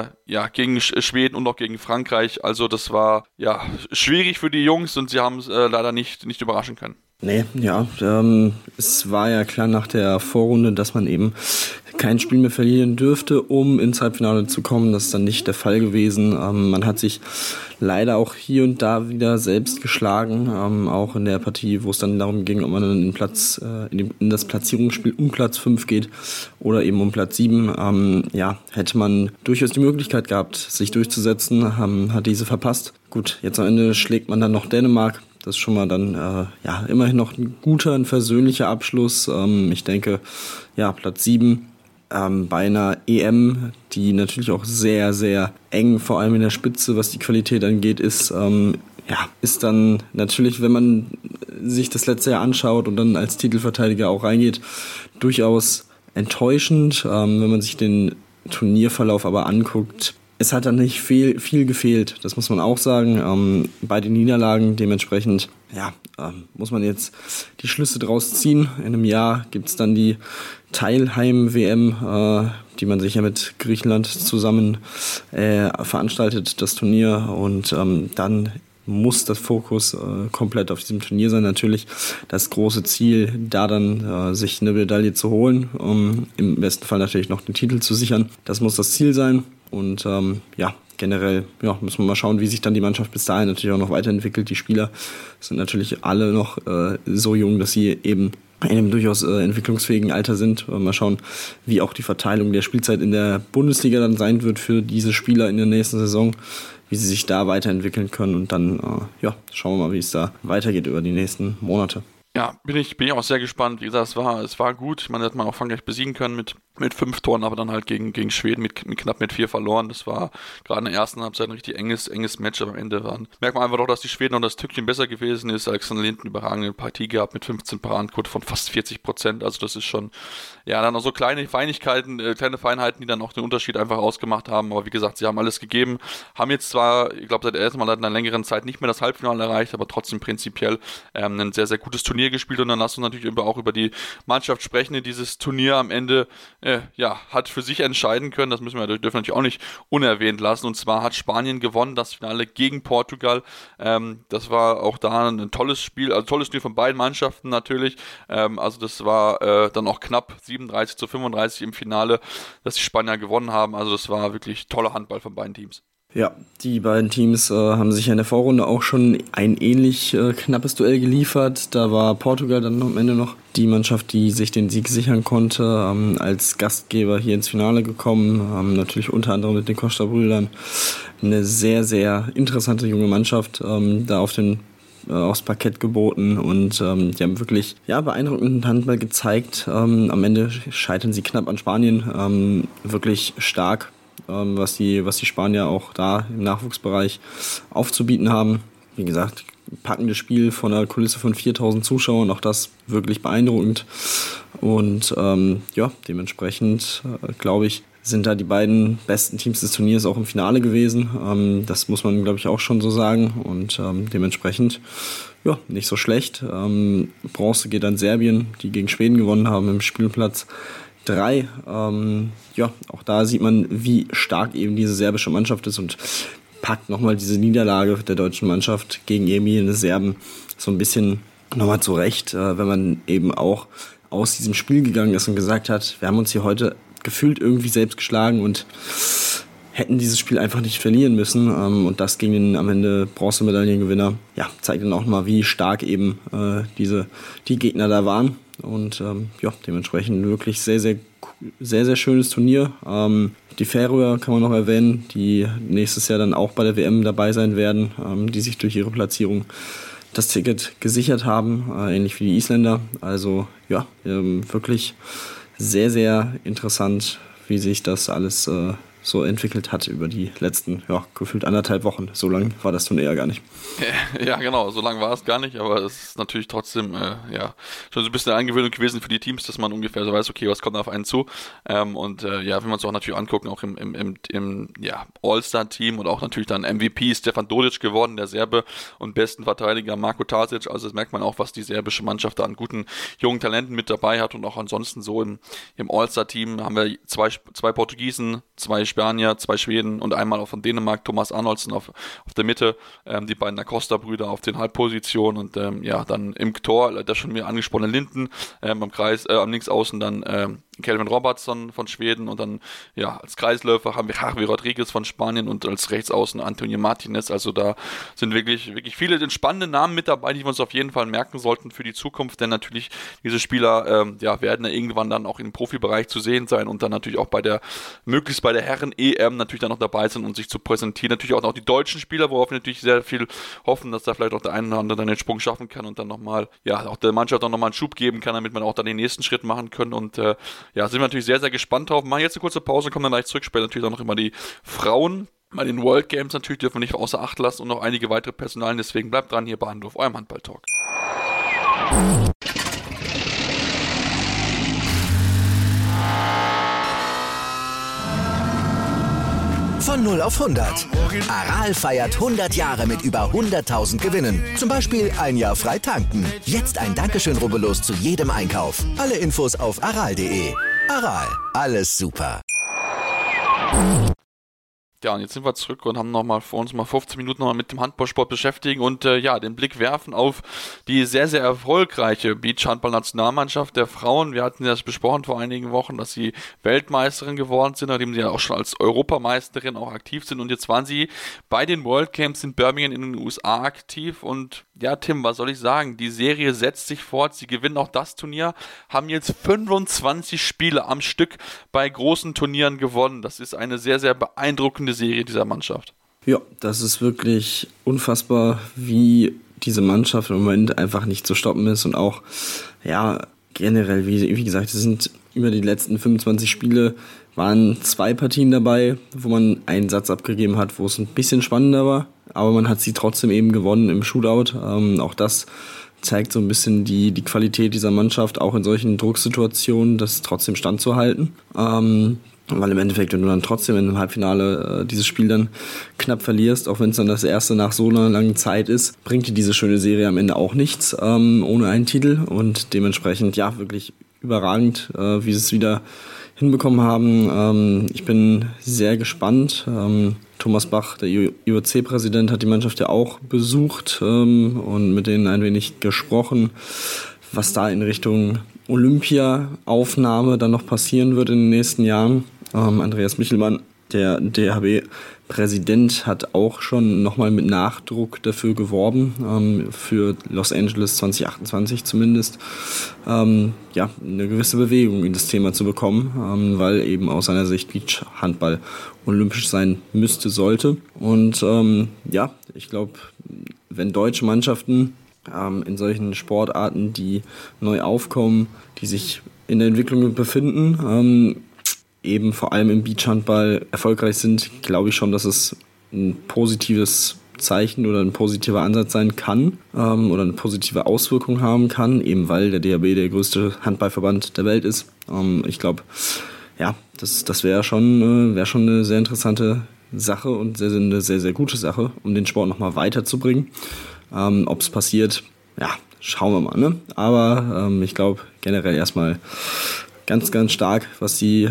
Schweden und auch gegen Frankreich. Also das war schwierig für die Jungs und sie haben es leider nicht überraschen können. Nee, es war ja klar nach der Vorrunde, dass man eben kein Spiel mehr verlieren dürfte, um ins Halbfinale zu kommen. Das ist dann nicht der Fall gewesen. Man hat sich leider auch hier und da wieder selbst geschlagen, auch in der Partie, wo es dann darum ging, ob man dann in das Platzierungsspiel um Platz 5 geht oder eben um Platz 7. Hätte man durchaus die Möglichkeit gehabt, sich durchzusetzen, hat diese verpasst. Gut, jetzt am Ende schlägt man dann noch Dänemark. Das ist schon mal dann immerhin noch ein versöhnlicher Abschluss. Ich denke, Platz 7 bei einer EM, die natürlich auch sehr, sehr eng, vor allem in der Spitze, was die Qualität angeht, ist dann natürlich, wenn man sich das letzte Jahr anschaut und dann als Titelverteidiger auch reingeht, durchaus enttäuschend. Wenn man sich den Turnierverlauf aber anguckt, es hat dann nicht viel gefehlt, das muss man auch sagen, bei den Niederlagen. Dementsprechend muss man jetzt die Schlüsse draus ziehen. In einem Jahr gibt es dann die Teilheim-WM, die man sich ja mit Griechenland zusammen veranstaltet, das Turnier. Und dann muss das Fokus komplett auf diesem Turnier sein. Natürlich das große Ziel, da dann sich eine Medaille zu holen, im besten Fall natürlich noch den Titel zu sichern. Das muss das Ziel sein. Und generell müssen wir mal schauen, wie sich dann die Mannschaft bis dahin natürlich auch noch weiterentwickelt. Die Spieler sind natürlich alle noch so jung, dass sie eben in einem durchaus entwicklungsfähigen Alter sind. Mal schauen, wie auch die Verteilung der Spielzeit in der Bundesliga dann sein wird für diese Spieler in der nächsten Saison. wie sie sich da weiterentwickeln können und dann schauen wir mal, wie es da weitergeht über die nächsten Monate. Ja, bin ich auch sehr gespannt. Wie gesagt, es war gut. Ich meine, hätte man auch Frankreich besiegen können mit 5 Toren, aber dann halt gegen Schweden knapp mit 4 verloren. Das war gerade in der ersten Halbzeit ein richtig enges Match, aber am Ende merkt man einfach doch, dass die Schweden noch das Tückchen besser gewesen ist. Alexander Linden überragende Partie gehabt mit 15 Paradenquote von fast 40%. Also das ist schon, ja, dann auch so kleine Feinheiten, die dann auch den Unterschied einfach ausgemacht haben. Aber wie gesagt, sie haben alles gegeben. Haben jetzt zwar, ich glaube, seit erstmal seit einer längeren Zeit nicht mehr das Halbfinale erreicht, aber trotzdem prinzipiell ein sehr, sehr gutes Turnier gespielt. Und dann lass uns natürlich auch über die Mannschaft sprechen, die dieses Turnier am Ende hat für sich entscheiden können. Das dürfen natürlich auch nicht unerwähnt lassen. Und zwar hat Spanien gewonnen, das Finale gegen Portugal. Das war auch da ein tolles Spiel, also tolles Spiel von beiden Mannschaften natürlich. Also das war dann auch knapp 37-35 im Finale, dass die Spanier gewonnen haben. Also das war wirklich toller Handball von beiden Teams. Ja, die beiden Teams haben sich in der Vorrunde auch schon ein ähnlich knappes Duell geliefert. Da war Portugal dann am Ende noch die Mannschaft, die sich den Sieg sichern konnte, als Gastgeber hier ins Finale gekommen. Natürlich unter anderem mit den Costa-Brüdern. Eine sehr, sehr interessante junge Mannschaft da aufs Parkett geboten und die haben wirklich beeindruckenden Handball gezeigt. Am Ende scheitern sie knapp an Spanien. Wirklich stark. Was die Spanier auch da im Nachwuchsbereich aufzubieten haben. Wie gesagt, packendes Spiel von einer Kulisse von 4000 Zuschauern, auch das wirklich beeindruckend. Und dementsprechend, glaube ich, sind da die beiden besten Teams des Turniers auch im Finale gewesen. Das muss man, glaube ich, auch schon so sagen. Und dementsprechend, nicht so schlecht. Bronze geht an Serbien, die gegen Schweden gewonnen haben im Spielplatz 3. Auch da sieht man, wie stark eben diese serbische Mannschaft ist und packt nochmal diese Niederlage der deutschen Mannschaft gegen jene Serben so ein bisschen nochmal zurecht, wenn man eben auch aus diesem Spiel gegangen ist und gesagt hat, wir haben uns hier heute gefühlt irgendwie selbst geschlagen und hätten dieses Spiel einfach nicht verlieren müssen. Und das gegen den am Ende Bronzemedaillengewinner, zeigt dann auch mal, wie stark eben die Gegner da waren. Und dementsprechend wirklich sehr, sehr, sehr, sehr schönes Turnier. Die Färöer kann man noch erwähnen, die nächstes Jahr dann auch bei der WM dabei sein werden, die sich durch ihre Platzierung das Ticket gesichert haben, ähnlich wie die Isländer. Also wirklich sehr, sehr interessant, wie sich das alles so entwickelt hat über die letzten, gefühlt 1,5 Wochen. So lang war das Turnier ja gar nicht. Ja, genau, so lang war es gar nicht, aber es ist natürlich trotzdem, schon so ein bisschen eine Angewöhnung gewesen für die Teams, dass man ungefähr so weiß, okay, was kommt auf einen zu. Wenn wir uns auch natürlich angucken, auch im All-Star-Team und auch natürlich dann MVP Stefan Dodic geworden, der Serbe, und besten Verteidiger Marko Tasic. Also das merkt man auch, was die serbische Mannschaft da an guten jungen Talenten mit dabei hat, und auch ansonsten so im All-Star-Team haben wir zwei Portugiesen, 2 Spanier, 2 Schweden und einmal auch von Dänemark Thomas Arnoldsen auf der Mitte, die beiden Acosta-Brüder auf den Halbpositionen und dann im Tor, das schon mir angesprochene Linden, am Linksaußen dann Kelvin Robertson von Schweden und dann als Kreisläufer haben wir Javi Rodriguez von Spanien und als Rechtsaußen Antonio Martinez. Also da sind wirklich, wirklich viele spannende Namen mit dabei, die wir uns auf jeden Fall merken sollten für die Zukunft, denn natürlich diese Spieler werden ja irgendwann dann auch im Profibereich zu sehen sein und dann natürlich auch möglichst bei der Herren-EM natürlich dann noch dabei sind und sich zu präsentieren. Natürlich auch noch die deutschen Spieler, worauf wir natürlich sehr viel hoffen, dass da vielleicht auch der eine oder andere dann den Sprung schaffen kann und dann nochmal, auch der Mannschaft auch nochmal einen Schub geben kann, damit man auch dann den nächsten Schritt machen können. Und sind wir natürlich sehr, sehr gespannt drauf. Machen jetzt eine kurze Pause, kommen dann gleich zurück, später natürlich auch noch immer die Frauen. Bei den World Games natürlich dürfen wir nicht außer Acht lassen und noch einige weitere Personalien, deswegen bleibt dran hier bei Anwurf, eurem Handball-Talk. Von 0 auf 100. Aral feiert 100 Jahre mit über 100.000 Gewinnen. Zum Beispiel ein Jahr frei tanken. Jetzt ein Dankeschön, rubbellos zu jedem Einkauf. Alle Infos auf aral.de. Aral, alles super. Ja, und jetzt sind wir zurück und haben nochmal vor uns 15 Minuten nochmal mit dem Handballsport beschäftigen und den Blick werfen auf die sehr, sehr erfolgreiche Beachhandball-Nationalmannschaft der Frauen. Wir hatten das besprochen vor einigen Wochen, dass sie Weltmeisterin geworden sind, nachdem sie ja auch schon als Europameisterin auch aktiv sind, und jetzt waren sie bei den World Camps in Birmingham in den USA aktiv und Tim, was soll ich sagen? Die Serie setzt sich fort, sie gewinnen auch das Turnier, haben jetzt 25 Spiele am Stück bei großen Turnieren gewonnen. Das ist eine sehr, sehr beeindruckende Serie dieser Mannschaft. Ja, das ist wirklich unfassbar, wie diese Mannschaft im Moment einfach nicht zu stoppen ist und auch, ja, generell, wie gesagt, es sind über die letzten 25 Spiele waren 2 Partien dabei, wo man einen Satz abgegeben hat, wo es ein bisschen spannender war, aber man hat sie trotzdem eben gewonnen im Shootout. Auch das zeigt so ein bisschen die Qualität dieser Mannschaft, auch in solchen Drucksituationen, das trotzdem standzuhalten. Weil im Endeffekt, wenn du dann trotzdem in einem Halbfinale dieses Spiel dann knapp verlierst, auch wenn es dann das erste nach so einer langen Zeit ist, bringt dir diese schöne Serie am Ende auch nichts ohne einen Titel. Und dementsprechend, ja, wirklich überragend, wie sie es wieder hinbekommen haben. Ich bin sehr gespannt. Thomas Bach, der IOC-Präsident, hat die Mannschaft ja auch besucht und mit denen ein wenig gesprochen, was da in Richtung Olympia-Aufnahme dann noch passieren wird in den nächsten Jahren. Andreas Michelmann, der DHB-Präsident, hat auch schon nochmal mit Nachdruck dafür geworben, für Los Angeles 2028 zumindest, eine gewisse Bewegung in das Thema zu bekommen, weil eben aus seiner Sicht Beachhandball olympisch sein sollte. Und ich glaube, wenn deutsche Mannschaften in solchen Sportarten, die neu aufkommen, die sich in der Entwicklung befinden, eben vor allem im Beachhandball erfolgreich sind, glaube ich schon, dass es ein positives Zeichen oder ein positiver Ansatz sein kann oder eine positive Auswirkung haben kann, eben weil der DHB der größte Handballverband der Welt ist. Ich glaube, ja, das wäre schon eine sehr interessante Sache und eine sehr, sehr gute Sache, um den Sport nochmal weiterzubringen. Ob es passiert, ja, schauen wir mal, ne? Aber ich glaube generell erstmal ganz, ganz stark, was sie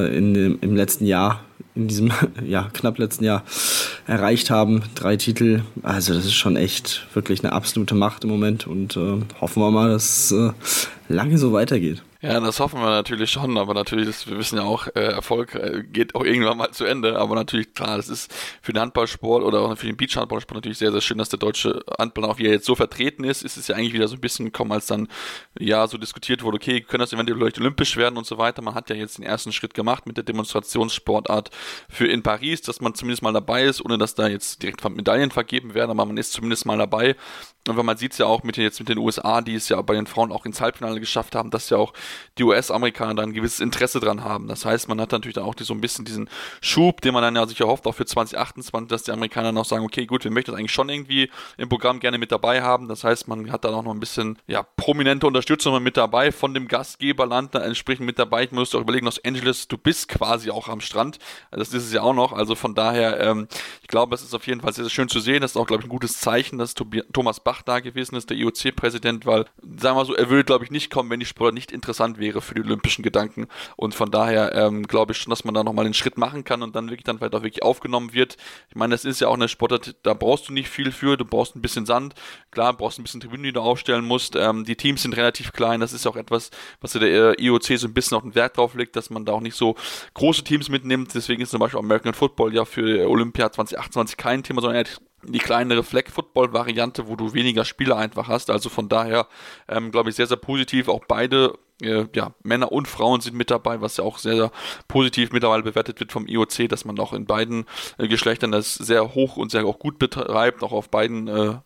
im letzten Jahr, in diesem knapp letzten Jahr erreicht haben. 3 Titel, also das ist schon echt wirklich eine absolute Macht im Moment und hoffen wir mal, dass es lange so weitergeht. Ja, das hoffen wir natürlich schon, aber natürlich, wir wissen ja auch, Erfolg geht auch irgendwann mal zu Ende, aber natürlich, klar, das ist für den Handballsport oder auch für den Beachhandballsport natürlich sehr, sehr schön, dass der deutsche Handball auch wieder jetzt so vertreten ist. Es ja eigentlich wieder so ein bisschen gekommen, als dann, ja, so diskutiert wurde, okay, können das eventuell vielleicht olympisch werden und so weiter. Man hat ja jetzt den ersten Schritt gemacht mit der Demonstrationssportart für in Paris, dass man zumindest mal dabei ist, ohne dass da jetzt direkt Medaillen vergeben werden, aber man ist zumindest mal dabei. Und wenn man sieht es ja auch mit den USA, die es ja bei den Frauen auch ins Halbfinale geschafft haben, dass ja auch die US-Amerikaner da ein gewisses Interesse dran haben. Das heißt, man hat natürlich dann auch so ein bisschen diesen Schub, den man dann ja sich erhofft, auch für 2028, dass die Amerikaner noch sagen, okay, gut, wir möchten das eigentlich schon irgendwie im Programm gerne mit dabei haben. Das heißt, man hat dann auch noch ein bisschen, ja, prominente Unterstützung mit dabei von dem Gastgeberland, da entsprechend mit dabei. Ich muss auch überlegen, Los Angeles, du bist quasi auch am Strand. Das ist es ja auch noch. Also von daher, ich glaube, es ist auf jeden Fall sehr, sehr schön zu sehen. Das ist auch, glaube ich, ein gutes Zeichen, dass Thomas Bach da gewesen ist, der IOC-Präsident, weil, sagen wir mal so, er würde, glaube ich, nicht kommen, wenn die Sportart nicht interessant wäre für die olympischen Gedanken. Und von daher glaube ich schon, dass man da nochmal den Schritt machen kann und dann vielleicht auch wirklich aufgenommen wird. Ich meine, das ist ja auch eine Sportart, da brauchst du nicht viel für, du brauchst ein bisschen Sand, klar, brauchst ein bisschen Tribünen, die du aufstellen musst. Die Teams sind relativ klein, das ist auch etwas, was der IOC so ein bisschen auf den Wert drauf legt, dass man da auch nicht so große Teams mitnimmt. Deswegen ist zum Beispiel American Football ja für Olympia 2028 kein Thema, sondern die kleinere Flag-Football-Variante, wo du weniger Spieler einfach hast. Also von daher, glaube ich, sehr, sehr positiv. Auch beide Männer und Frauen sind mit dabei, was ja auch sehr, sehr positiv mittlerweile bewertet wird vom IOC, dass man auch in beiden Geschlechtern das sehr hoch und sehr auch gut betreibt, auch auf beiden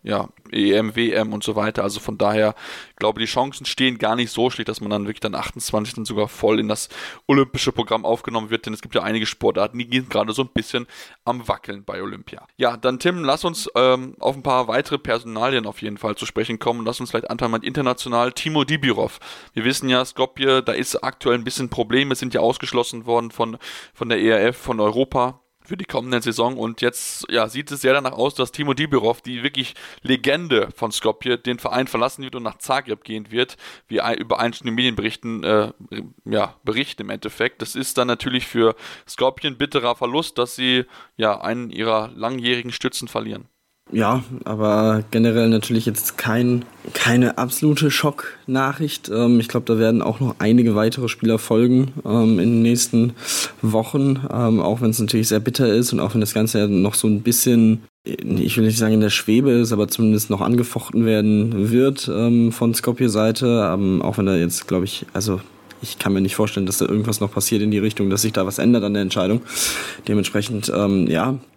EM, WM und so weiter. Also von daher, glaube die Chancen stehen gar nicht so schlecht, dass man dann wirklich dann 28 dann sogar voll in das olympische Programm aufgenommen wird, denn es gibt ja einige Sportarten, die gehen gerade so ein bisschen am Wackeln bei Olympia. Ja, dann Tim, lass uns auf ein paar weitere Personalien auf jeden Fall zu sprechen kommen. Lass uns vielleicht anfangen mit international. Timo Dibirov. Wir wissen ja, Skopje, da ist aktuell ein bisschen Probleme, sind ja ausgeschlossen worden von der ERF, von Europa für die kommende Saison und jetzt sieht es sehr danach aus, dass Timo Dibirov, die wirklich Legende von Skopje, den Verein verlassen wird und nach Zagreb gehen wird, wie über einzelne Medienberichten berichten im Endeffekt. Das ist dann natürlich für Skopje ein bitterer Verlust, dass sie einen ihrer langjährigen Stützen verlieren. Ja, aber generell natürlich jetzt keine absolute Schocknachricht. Ich glaube, da werden auch noch einige weitere Spieler folgen in den nächsten Wochen, auch wenn es natürlich sehr bitter ist und auch wenn das Ganze ja noch so ein bisschen, ich will nicht sagen in der Schwebe ist, aber zumindest noch angefochten werden wird von Skopje-Seite, auch wenn da jetzt, glaube ich, ich kann mir nicht vorstellen, dass da irgendwas noch passiert in die Richtung, dass sich da was ändert an der Entscheidung. Dementsprechend,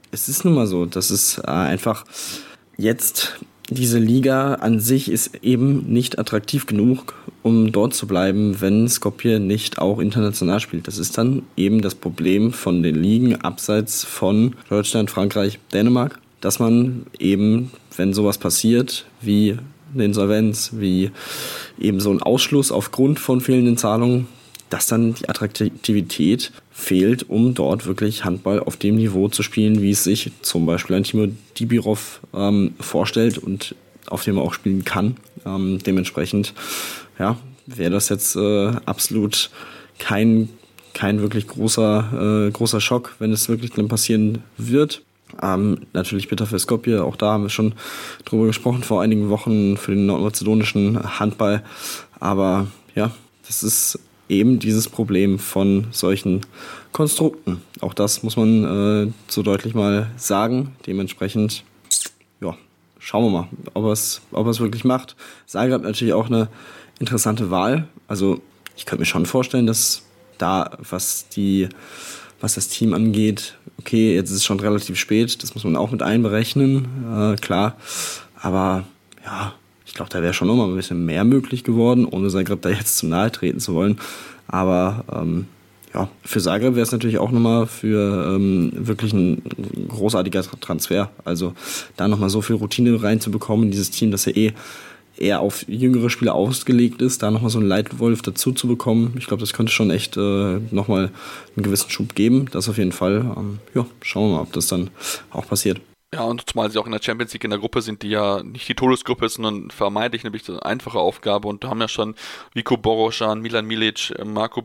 es ist nun mal so, dass es einfach jetzt diese Liga an sich ist eben nicht attraktiv genug, um dort zu bleiben, wenn Skopje nicht auch international spielt. Das ist dann eben das Problem von den Ligen abseits von Deutschland, Frankreich, Dänemark, dass man eben, wenn sowas passiert, wie eine Insolvenz, wie eben so ein Ausschluss aufgrund von fehlenden Zahlungen, dass dann die Attraktivität fehlt, um dort wirklich Handball auf dem Niveau zu spielen, wie es sich zum Beispiel ein Timo Dibirov vorstellt und auf dem er auch spielen kann. Dementsprechend wäre das jetzt absolut kein wirklich großer Schock, wenn es wirklich dann passieren wird. Natürlich bitter für Skopje, auch da haben wir schon drüber gesprochen vor einigen Wochen für den nordmazedonischen Handball. Aber ja, das ist eben dieses Problem von solchen Konstrukten. Auch das muss man so deutlich mal sagen. Dementsprechend, schauen wir mal, ob er es wirklich macht. Zagreb natürlich auch eine interessante Wahl. Also ich könnte mir schon vorstellen, dass da, was das Team angeht, okay, jetzt ist es schon relativ spät, das muss man auch mit einberechnen, klar. Aber ja, ich glaube, da wäre schon noch mal ein bisschen mehr möglich geworden, ohne Zagreb da jetzt zu nahe treten zu wollen. Aber für Zagreb wäre es natürlich auch nochmal für wirklich ein großartiger Transfer. Also da nochmal so viel Routine reinzubekommen in dieses Team, das ja eher auf jüngere Spieler ausgelegt ist, da nochmal so einen Leitwolf dazu zu bekommen. Ich glaube, das könnte schon echt nochmal einen gewissen Schub geben. Das auf jeden Fall. Schauen wir mal, ob das dann auch passiert. Ja, und zumal sie auch in der Champions League in der Gruppe sind, die ja nicht die Todesgruppe ist, sondern vermeintlich nämlich eine einfache Aufgabe. Und da haben ja schon Vico Boroschan, Milan Milic, Marko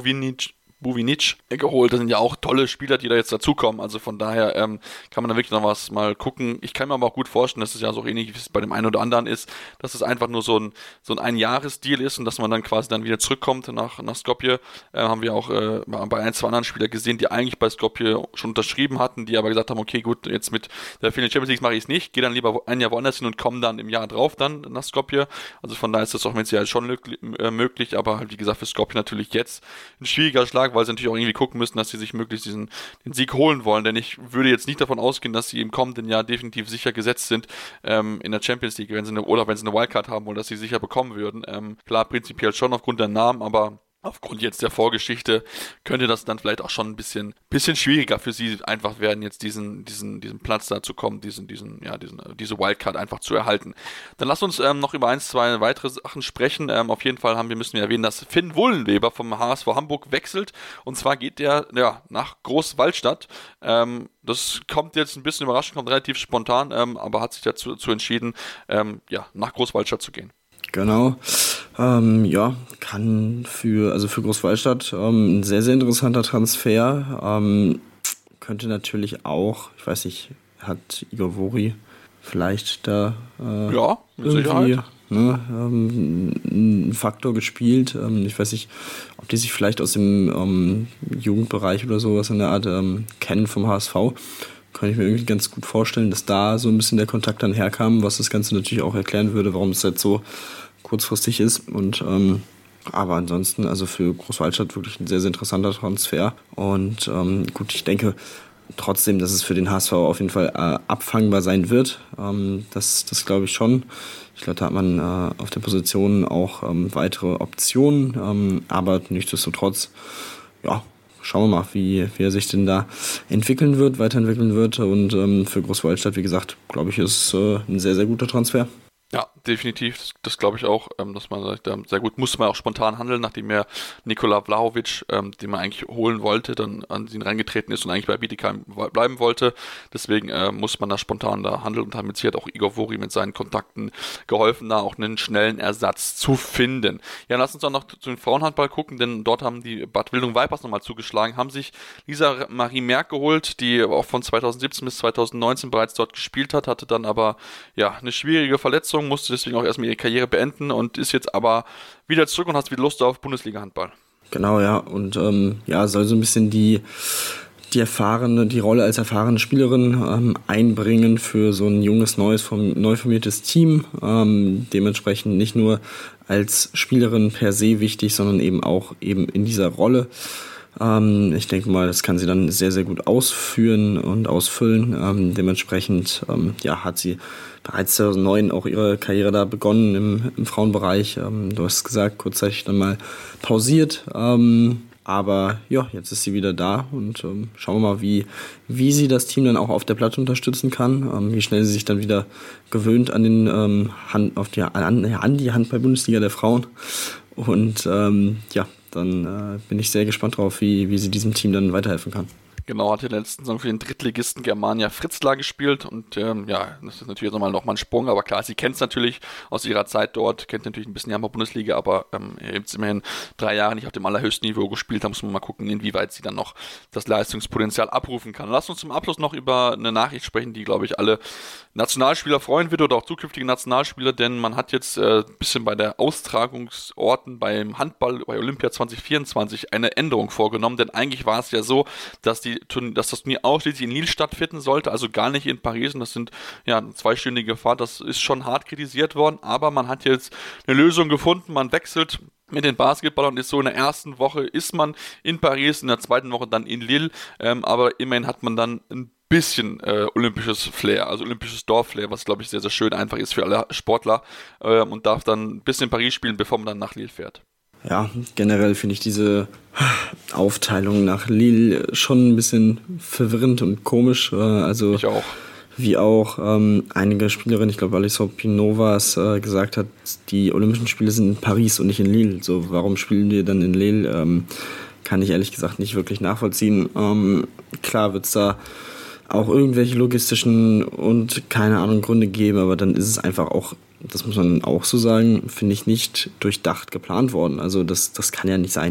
Buvinic geholt. Das sind ja auch tolle Spieler, die da jetzt dazukommen. Also von daher kann man da wirklich noch was mal gucken. Ich kann mir aber auch gut vorstellen, dass es ja so ähnlich wie es bei dem einen oder anderen ist, dass es einfach nur so ein Einjahresdeal ist und dass man dann quasi dann wieder zurückkommt nach Skopje. Haben wir auch bei ein, zwei anderen Spielern gesehen, die eigentlich bei Skopje schon unterschrieben hatten, die aber gesagt haben, okay, gut, jetzt mit der vielen Champions League mache ich es nicht, gehe dann lieber ein Jahr woanders hin und komme dann im Jahr drauf dann nach Skopje. Also von daher ist das auch mit Sicherheit schon möglich, aber halt wie gesagt für Skopje natürlich jetzt ein schwieriger Schlag, weil sie natürlich auch irgendwie gucken müssen, dass sie sich möglichst den Sieg holen wollen, denn ich würde jetzt nicht davon ausgehen, dass sie im kommenden Jahr definitiv sicher gesetzt sind in der Champions League, wenn sie eine Wildcard haben wollen, dass sie sicher bekommen würden. Klar, prinzipiell schon aufgrund der Namen, aber aufgrund jetzt der Vorgeschichte könnte das dann vielleicht auch schon ein bisschen schwieriger für sie einfach werden, jetzt diesen Platz da zu kommen, diese Wildcard einfach zu erhalten. Dann lasst uns noch über 1, 2 weitere Sachen sprechen. Auf jeden Fall müssen wir erwähnen, dass Finn Wohlenweber vom HSV Hamburg wechselt. Und zwar geht der nach Großwallstadt. Das kommt jetzt ein bisschen überraschend, kommt relativ spontan, aber hat sich dazu entschieden, nach Großwallstadt zu gehen. Genau. Kann für Großwallstadt ein sehr, sehr interessanter Transfer. Könnte natürlich auch, ich weiß nicht, hat Igor Vori vielleicht da mit Sicherheit. Ein Faktor gespielt. Ich weiß nicht, ob die sich vielleicht aus dem Jugendbereich oder sowas in der Art kennen vom HSV. Kann ich mir irgendwie ganz gut vorstellen, dass da so ein bisschen der Kontakt dann herkam, was das Ganze natürlich auch erklären würde, warum es jetzt so kurzfristig ist. Und aber ansonsten, also für Großwallstadt wirklich ein sehr, sehr interessanter Transfer. Und ich denke trotzdem, dass es für den HSV auf jeden Fall abfangbar sein wird. Das glaube ich schon. Ich glaube, da hat man auf der Position auch weitere Optionen. Aber nichtsdestotrotz, schauen wir mal, wie er sich denn da weiterentwickeln wird. Und für Großwallstadt, wie gesagt, glaube ich, ist ein sehr, sehr guter Transfer. Ja, definitiv. Das glaube ich auch, dass man sagt, sehr gut, musste man auch spontan handeln, nachdem ja Nikola Vlahovic, den man eigentlich holen wollte, dann an ihn reingetreten ist und eigentlich bei Bietigheim bleiben wollte. Deswegen muss man da spontan handeln und hat mit Sicherheit auch Igor Vori mit seinen Kontakten geholfen, da auch einen schnellen Ersatz zu finden. Ja, lass uns dann noch zu den Frauenhandball gucken, denn dort haben die Bad Wildung Vipers nochmal zugeschlagen, haben sich Lisa Marie Merck geholt, die auch von 2017 bis 2019 bereits dort gespielt hat, hatte dann aber eine schwierige Verletzung, musste deswegen auch erstmal ihre Karriere beenden und ist jetzt aber wieder zurück und hat wieder Lust auf Bundesliga-Handball. Genau, ja. Und soll so ein bisschen die Rolle als erfahrene Spielerin einbringen für so ein junges, neu formiertes Team. Dementsprechend nicht nur als Spielerin per se wichtig, sondern eben auch in dieser Rolle. Ich denke mal, das kann sie dann sehr, sehr gut ausführen und ausfüllen. Dementsprechend hat sie bereits 2009 auch ihre Karriere da begonnen im Frauenbereich. Du hast gesagt, kurzzeitig dann mal pausiert. Aber ja, jetzt ist sie wieder da und schauen wir mal, wie sie das Team dann auch auf der Platte unterstützen kann, wie schnell sie sich dann wieder gewöhnt an die Handball-Bundesliga der Frauen. Und dann bin ich sehr gespannt drauf, wie sie diesem Team dann weiterhelfen kann. Genau, hat in der letzten Saison für den Drittligisten Germania Fritzlar gespielt und das ist natürlich jetzt nochmal ein Sprung, aber klar, sie kennt es natürlich aus ihrer Zeit dort, kennt natürlich ein bisschen die Handball-Bundesliga, aber jetzt immerhin 3 Jahre nicht auf dem allerhöchsten Niveau gespielt, da muss man mal gucken, inwieweit sie dann noch das Leistungspotenzial abrufen kann. Lass uns zum Abschluss noch über eine Nachricht sprechen, die, glaube ich, alle Nationalspieler freuen wird oder auch zukünftige Nationalspieler, denn man hat jetzt ein bisschen bei der Austragungsorten beim Handball bei Olympia 2024 eine Änderung vorgenommen, denn eigentlich war es ja so, dass das Turnier ausschließlich in Lille stattfinden sollte, also gar nicht in Paris, und das sind eine 2-stündige Fahrt, das ist schon hart kritisiert worden, aber man hat jetzt eine Lösung gefunden, man wechselt mit den Basketballern und ist so in der ersten Woche ist man in Paris, in der zweiten Woche dann in Lille, aber immerhin hat man dann ein bisschen olympisches Flair, also olympisches Dorfflair, was glaube ich sehr, sehr schön einfach ist für alle Sportler und darf dann ein bisschen in Paris spielen, bevor man dann nach Lille fährt. Ja, generell finde ich diese Aufteilung nach Lille schon ein bisschen verwirrend und komisch. Ich auch. Wie auch einige Spielerinnen, ich glaube Alissa Pinovas gesagt hat, die Olympischen Spiele sind in Paris und nicht in Lille. So, warum spielen wir dann in Lille? Kann ich ehrlich gesagt nicht wirklich nachvollziehen. Klar wird es da auch irgendwelche logistischen und keine Ahnung Gründe geben, aber dann ist es einfach auch, das muss man auch so sagen, finde ich nicht durchdacht geplant worden. Also das kann ja nicht sein.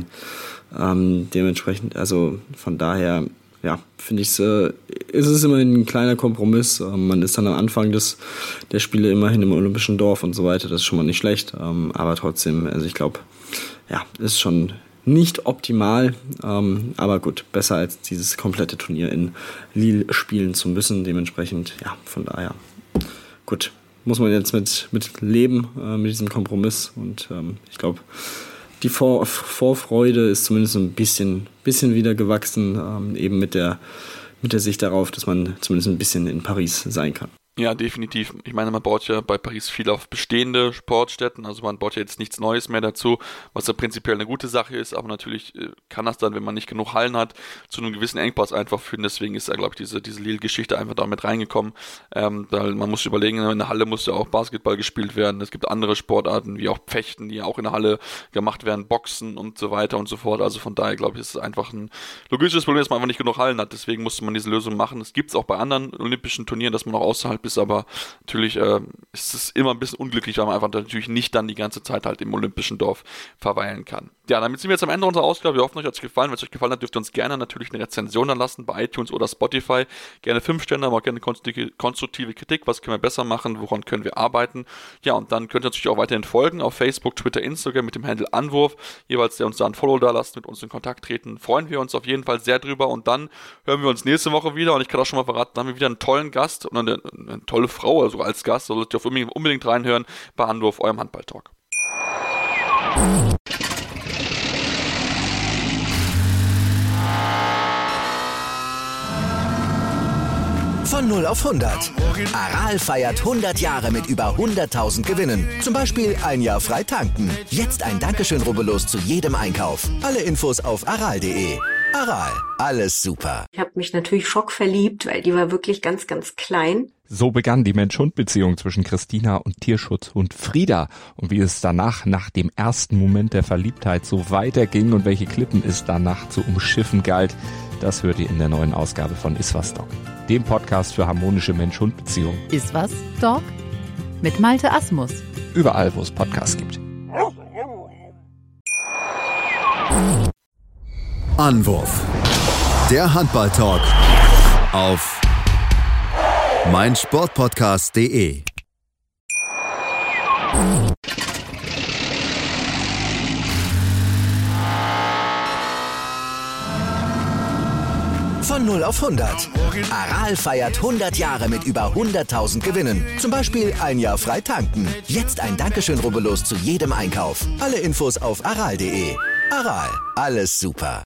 Dementsprechend, also von daher, ja, finde ich ist es immerhin ein kleiner Kompromiss. Man ist dann am Anfang der Spiele immerhin im Olympischen Dorf und so weiter, das ist schon mal nicht schlecht. Aber trotzdem, also ich glaube, ja, ist schon nicht optimal, aber gut, besser als dieses komplette Turnier in Lille spielen zu müssen. Dementsprechend, ja, von daher, gut, muss man jetzt mit leben, mit diesem Kompromiss. Und ich glaube, die Vorfreude ist zumindest so ein bisschen wieder gewachsen, eben mit der Sicht darauf, dass man zumindest ein bisschen in Paris sein kann. Ja, definitiv. Ich meine, man baut ja bei Paris viel auf bestehende Sportstätten, also man baut ja jetzt nichts Neues mehr dazu, was ja prinzipiell eine gute Sache ist, aber natürlich kann das dann, wenn man nicht genug Hallen hat, zu einem gewissen Engpass einfach führen. Deswegen ist ja, glaube ich, diese Lille-Geschichte einfach damit reingekommen. Weil man muss überlegen, in der Halle muss ja auch Basketball gespielt werden. Es gibt andere Sportarten, wie auch Fechten, die ja auch in der Halle gemacht werden, Boxen und so weiter und so fort. Also von daher, glaube ich, ist es einfach ein logistisches Problem, dass man einfach nicht genug Hallen hat. Deswegen musste man diese Lösung machen. Es gibt es auch bei anderen olympischen Turnieren, dass man auch außerhalb ist, aber natürlich ist es immer ein bisschen unglücklich, weil man einfach natürlich nicht dann die ganze Zeit halt im Olympischen Dorf verweilen kann. Ja, damit sind wir jetzt am Ende unserer Ausgabe. Wir hoffen, euch hat es gefallen. Wenn es euch gefallen hat, dürft ihr uns gerne natürlich eine Rezension dann lassen bei iTunes oder Spotify. Gerne 5 Sterne, aber auch gerne konstruktive Kritik. Was können wir besser machen? Woran können wir arbeiten? Ja, und dann könnt ihr natürlich auch weiterhin folgen auf Facebook, Twitter, Instagram mit dem Handle Anwurf. Jeweils, der uns da ein Follow da lasst, mit uns in Kontakt treten. Freuen wir uns auf jeden Fall sehr drüber. Und dann hören wir uns nächste Woche wieder. Und ich kann auch schon mal verraten, dann haben wir wieder einen tollen Gast und eine tolle Frau, also als Gast. Solltet ihr unbedingt reinhören bei Anwurf, eurem Handball-Talk. Von 0 auf 100. Aral feiert 100 Jahre mit über 100.000 Gewinnen. Zum Beispiel ein Jahr frei tanken. Jetzt ein Dankeschön, rubbellos zu jedem Einkauf. Alle Infos auf aral.de. Aral, alles super. Ich habe mich natürlich schockverliebt, weil die war wirklich ganz, ganz klein. So begann die Mensch-Hund-Beziehung zwischen Christina und Tierschutzhund Frieda. Und wie es danach, nach dem ersten Moment der Verliebtheit, so weiterging und welche Klippen es danach zu umschiffen galt, das hört ihr in der neuen Ausgabe von Iswas Dog, dem Podcast für harmonische Mensch-Hund-Beziehungen. Iswas Dog mit Malte Asmus. Überall, wo es Podcasts gibt. Anwurf. Der Handball-Talk auf meinsportpodcast.de. Von 0 auf 100. Aral feiert 100 Jahre mit über 100.000 Gewinnen. Zum Beispiel ein Jahr frei tanken. Jetzt ein Dankeschön, rubbellos zu jedem Einkauf. Alle Infos auf aral.de. Aral, alles super.